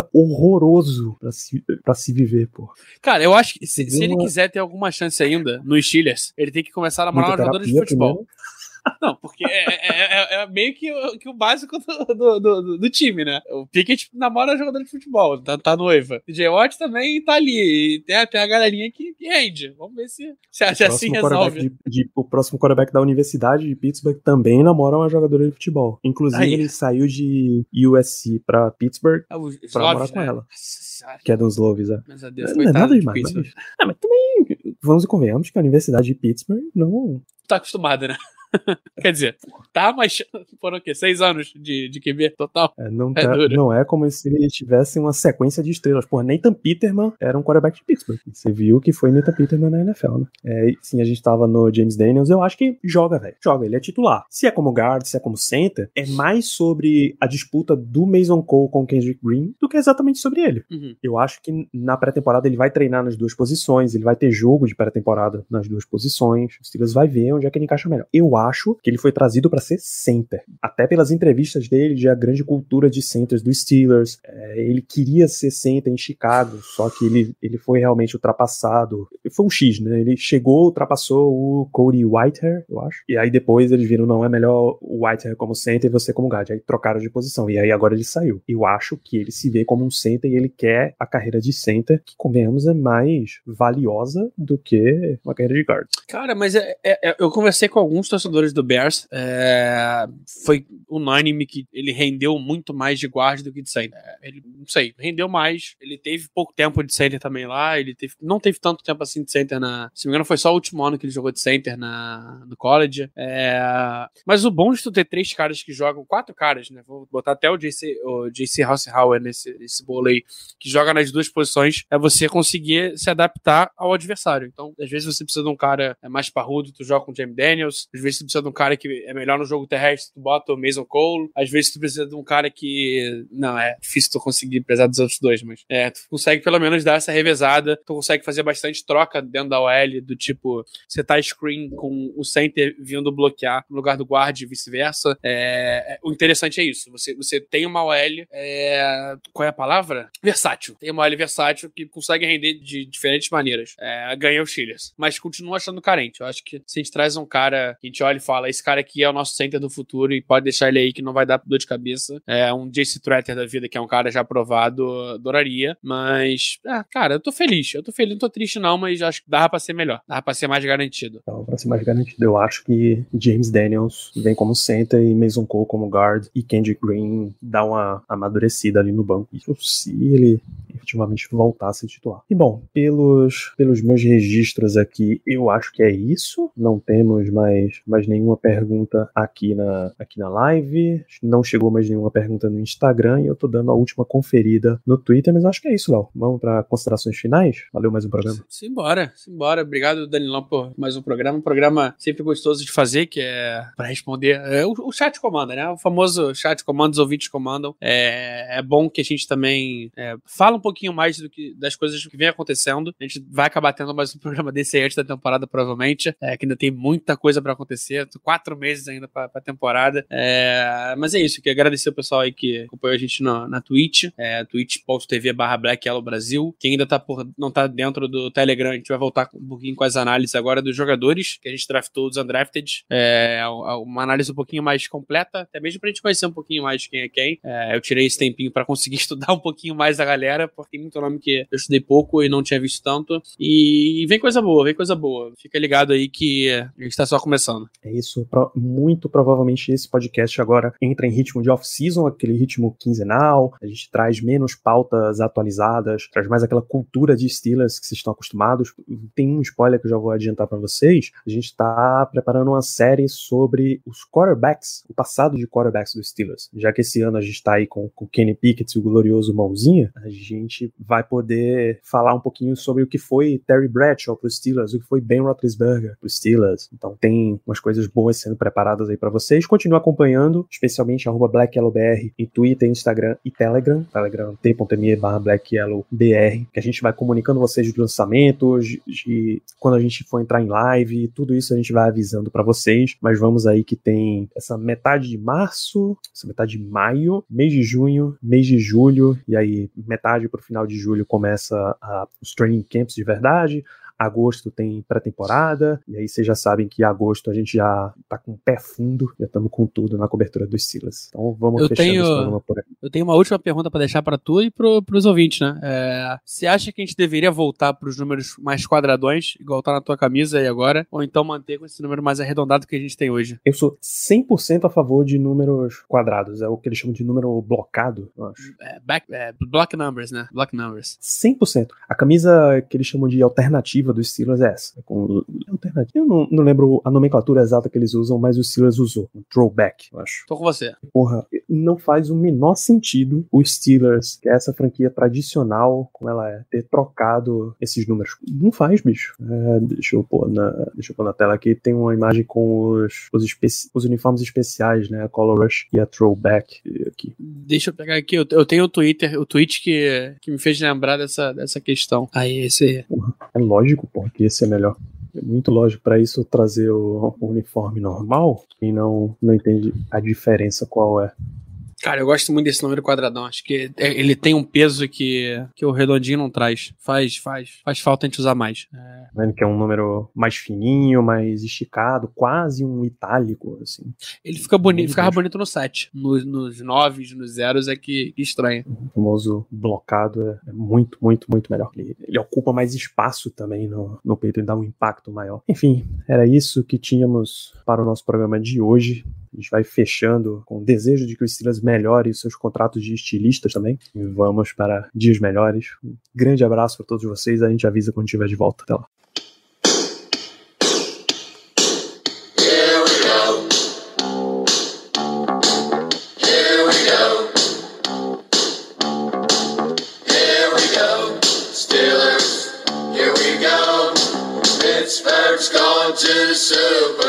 [SPEAKER 3] horroroso pra se, pra se viver, pô.
[SPEAKER 4] Cara, eu acho que se, se
[SPEAKER 3] Uma...
[SPEAKER 4] ele quiser ter alguma chance ainda no Steelers, ele tem que começar a namorar uma jogadora de futebol.
[SPEAKER 3] Primeiro.
[SPEAKER 4] Não, porque é, é, é, é meio que o, que o básico do, do, do, do time, né? O Pickett namora jogador de futebol, tá, tá noiva. O J. Watt também tá ali. E tem até a galerinha que, que rende. Vamos ver se, se, se assim resolve.
[SPEAKER 3] De, de, o próximo quarterback da Universidade de Pittsburgh também namora uma jogadora de futebol. Inclusive, Aí. ele saiu de U S C pra Pittsburgh ah, pra Slovis, namorar com né? ela. Nossa, que é dos Slovis, é.
[SPEAKER 4] Mas, Deus,
[SPEAKER 3] não é nada demais. Mas, ah, mas também, vamos e convenhamos que a Universidade de Pittsburgh não...
[SPEAKER 4] Tá acostumada, né? Quer dizer, tá, mas foram o quê? Seis anos de, de Q B total?
[SPEAKER 3] É, não, tá, é não é como se ele tivesse uma sequência de estrelas. Pô, Nathan Peterman era um quarterback de Pittsburgh. Você viu que foi Nathan Peterman na N F L, né? É, sim, a gente tava no James Daniels. Eu acho que joga, velho. Joga, ele é titular. Se é como guard, se é como center, é mais sobre a disputa do Mason Cole com o Kendrick Green do que exatamente sobre ele.
[SPEAKER 4] Uhum.
[SPEAKER 3] Eu acho que na pré-temporada ele vai treinar nas duas posições, ele vai ter jogo de pré-temporada nas duas posições. O Steelers vai ver onde é que ele encaixa melhor. Eu acho que ele foi trazido para ser center. Até pelas entrevistas dele de a grande cultura de centers do Steelers. É, ele queria ser center em Chicago, só que ele, ele foi realmente ultrapassado. Foi um X, né? Ele chegou, ultrapassou o Cody Whitehair, eu acho. E aí depois eles viram, não, é melhor o Whitehair como center e você como guard. Aí trocaram de posição. E aí agora ele saiu. Eu acho que ele se vê como um center e ele quer a carreira de center, que, convenhamos, é mais valiosa do que uma carreira de guard.
[SPEAKER 4] Cara, mas é, é, eu conversei com alguns torcedores do Bears, é, foi unânime que ele rendeu muito mais de guard do que de center. Ele, não sei, rendeu mais. Ele teve pouco tempo de center também lá, ele teve, não teve tanto tempo assim de center na... Se não me engano, foi só o último ano que ele jogou de center na, no college. É, mas o bom de tu ter três caras que jogam, quatro caras, né? Vou botar até o J C, o J C Hausauer nesse, nesse bolo aí, que joga nas duas posições, é você conseguir se adaptar ao adversário. Então, às vezes você precisa de um cara mais parrudo, tu joga com o James Daniels, às vezes você precisa de um cara que é melhor no jogo terrestre, tu bota o Mason Cole, às vezes tu precisa de um cara que, não, é difícil tu conseguir pesar dos outros dois, mas é, tu consegue pelo menos dar essa revezada, tu consegue fazer bastante troca dentro da O L, do tipo, você tá screen com o center vindo bloquear no lugar do guard e vice-versa. É, é, o interessante é isso, você, você tem uma O L, é, qual é a palavra? Versátil. Tem uma O L versátil que consegue render de diferentes maneiras. É, ganha os Steelers, mas continua achando carente. Eu acho que se a gente traz um cara que a gente olha e fala, esse cara aqui é o nosso center do futuro e pode deixar ele aí que não vai dar dor de cabeça. É um J C Tretter da vida, que é um cara já aprovado, adoraria. Mas, ah, cara, eu tô feliz. Eu tô feliz, não tô triste não, mas acho que dava pra ser melhor. Dava pra ser mais garantido.
[SPEAKER 3] Dava pra ser mais garantido. Eu acho que James Daniels vem como center e Mason Cole como guard e Kendrick Green dá uma amadurecida ali no banco. Isso se ele efetivamente voltar a ser titular. E bom, pelos, pelos meus registros aqui, eu acho que é isso. Não temos mais, mais nenhuma pergunta aqui na, aqui na live. Não chegou mais nenhuma pergunta no Instagram e eu tô dando a última conferida no Twitter, mas acho que é isso, Léo. Vamos para considerações finais? Valeu mais um programa.
[SPEAKER 4] Simbora, simbora. Obrigado, Danilão, por mais um programa. Um programa sempre gostoso de fazer, que é para responder. É, o, o chat comanda, né? O famoso chat comanda, os ouvintes comandam. É, é bom que a gente também é, fala um pouquinho mais do que, das coisas que vem acontecendo. A gente vai acabar tendo mais um programa desse aí antes da temporada, provavelmente. É, que ainda tem muita coisa para acontecer. Quatro meses ainda pra, pra temporada. É, mas é isso, queria agradecer o pessoal aí que acompanhou a gente na, na Twitch, é, twitch ponto tv barra Black Yellow Brasil. Quem ainda tá por, não tá dentro do Telegram, a gente vai voltar um pouquinho com as análises agora dos jogadores, que a gente draftou dos undrafted. É, uma análise um pouquinho mais completa, até mesmo pra gente conhecer um pouquinho mais de quem é quem. É, eu tirei esse tempinho pra conseguir estudar um pouquinho mais da galera, porque tem muito nome que eu estudei pouco e não tinha visto tanto. E vem coisa boa, vem coisa boa. Fica ligado aí que a gente tá só começando.
[SPEAKER 3] É isso, muito provavelmente esse podcast agora entra em ritmo de off-season, aquele ritmo quinzenal, a gente traz menos pautas atualizadas, traz mais aquela cultura de Steelers que vocês estão acostumados. Tem um spoiler que eu já vou adiantar pra vocês, a gente tá preparando uma série sobre os quarterbacks, o passado de quarterbacks dos Steelers. Já que esse ano a gente tá aí com o Kenny Pickett e o glorioso Mãozinha, a gente vai poder falar um pouquinho sobre o que foi Terry Bradshaw pros Steelers, o que foi Ben Roethlisberger pros Steelers. Então tem umas coisas boas sendo preparadas aí pra vocês. Continue acompanhando, especialmente arroba BlackYellowBR em Twitter, Instagram e Telegram. Telegram t.me barra BlackYellowBR, que a gente vai comunicando vocês de lançamentos, de, de quando a gente for entrar em live, tudo isso a gente vai avisando pra vocês, mas vamos aí que tem essa metade de março, essa metade de maio, mês de junho, mês de julho, e aí metade pro final de julho começa a, os training camps de verdade. Agosto tem pré-temporada, e aí vocês já sabem que em agosto a gente já tá com o pé fundo, já estamos com tudo na cobertura dos Steelers. Então vamos
[SPEAKER 4] eu
[SPEAKER 3] fechando
[SPEAKER 4] tenho,
[SPEAKER 3] esse programa por aqui.
[SPEAKER 4] Eu tenho uma última pergunta pra deixar pra tu e pro, pros ouvintes, né? É, você acha que a gente deveria voltar pros números mais quadradões, igual tá na tua camisa aí agora, ou então manter com esse número mais arredondado que a gente tem hoje?
[SPEAKER 3] Eu sou cem por cento a favor de números quadrados, é o que eles chamam de número blocado, eu acho.
[SPEAKER 4] É, back, é, block numbers, né? Block numbers.
[SPEAKER 3] cem por cento. A camisa que eles chamam de alternativa dos Steelers é essa. É com alternativa. Eu não, não lembro a nomenclatura exata que eles usam, mas o Steelers usou. Um throwback, eu acho.
[SPEAKER 4] Tô com você.
[SPEAKER 3] Porra, não faz o menor sentido os Steelers, que é essa franquia tradicional, como ela é, ter trocado esses números. Não faz, bicho. É, deixa eu pôr na, deixa eu pôr na tela aqui. Tem uma imagem com os, os, especi- os uniformes especiais, né? A Color Rush e a Throwback aqui.
[SPEAKER 4] Deixa eu pegar aqui. Eu, eu tenho o Twitter, o tweet que, que me fez lembrar dessa, dessa questão. Aí, esse aí.
[SPEAKER 3] Porra, é lógico, porra, que esse é melhor. É muito lógico para isso trazer o, o uniforme normal. Quem não, não entende a diferença qual é.
[SPEAKER 4] Cara, eu gosto muito desse número quadradão. Acho que ele tem um peso que, que o redondinho não traz. Faz, faz, faz falta a gente usar mais. É...
[SPEAKER 3] Vendo que é um número mais fininho, mais esticado, quase um itálico, assim.
[SPEAKER 4] Ele fica bonito, ficava bonito no sete. Nos, nos noves, nos zeros é que, que estranha.
[SPEAKER 3] O famoso blocado é muito, muito, muito melhor. Ele, ele ocupa mais espaço também no, no peito e dá um impacto maior. Enfim, era isso que tínhamos para o nosso programa de hoje. A gente vai fechando com o desejo de que o Steelers melhore seus contratos de estilistas também. E vamos para dias melhores. Um grande abraço para todos vocês. A gente avisa quando estiver de volta. Até lá.
[SPEAKER 2] Here we go. Here we go. Here we go. Steelers, here we go. Pittsburgh's going to the Super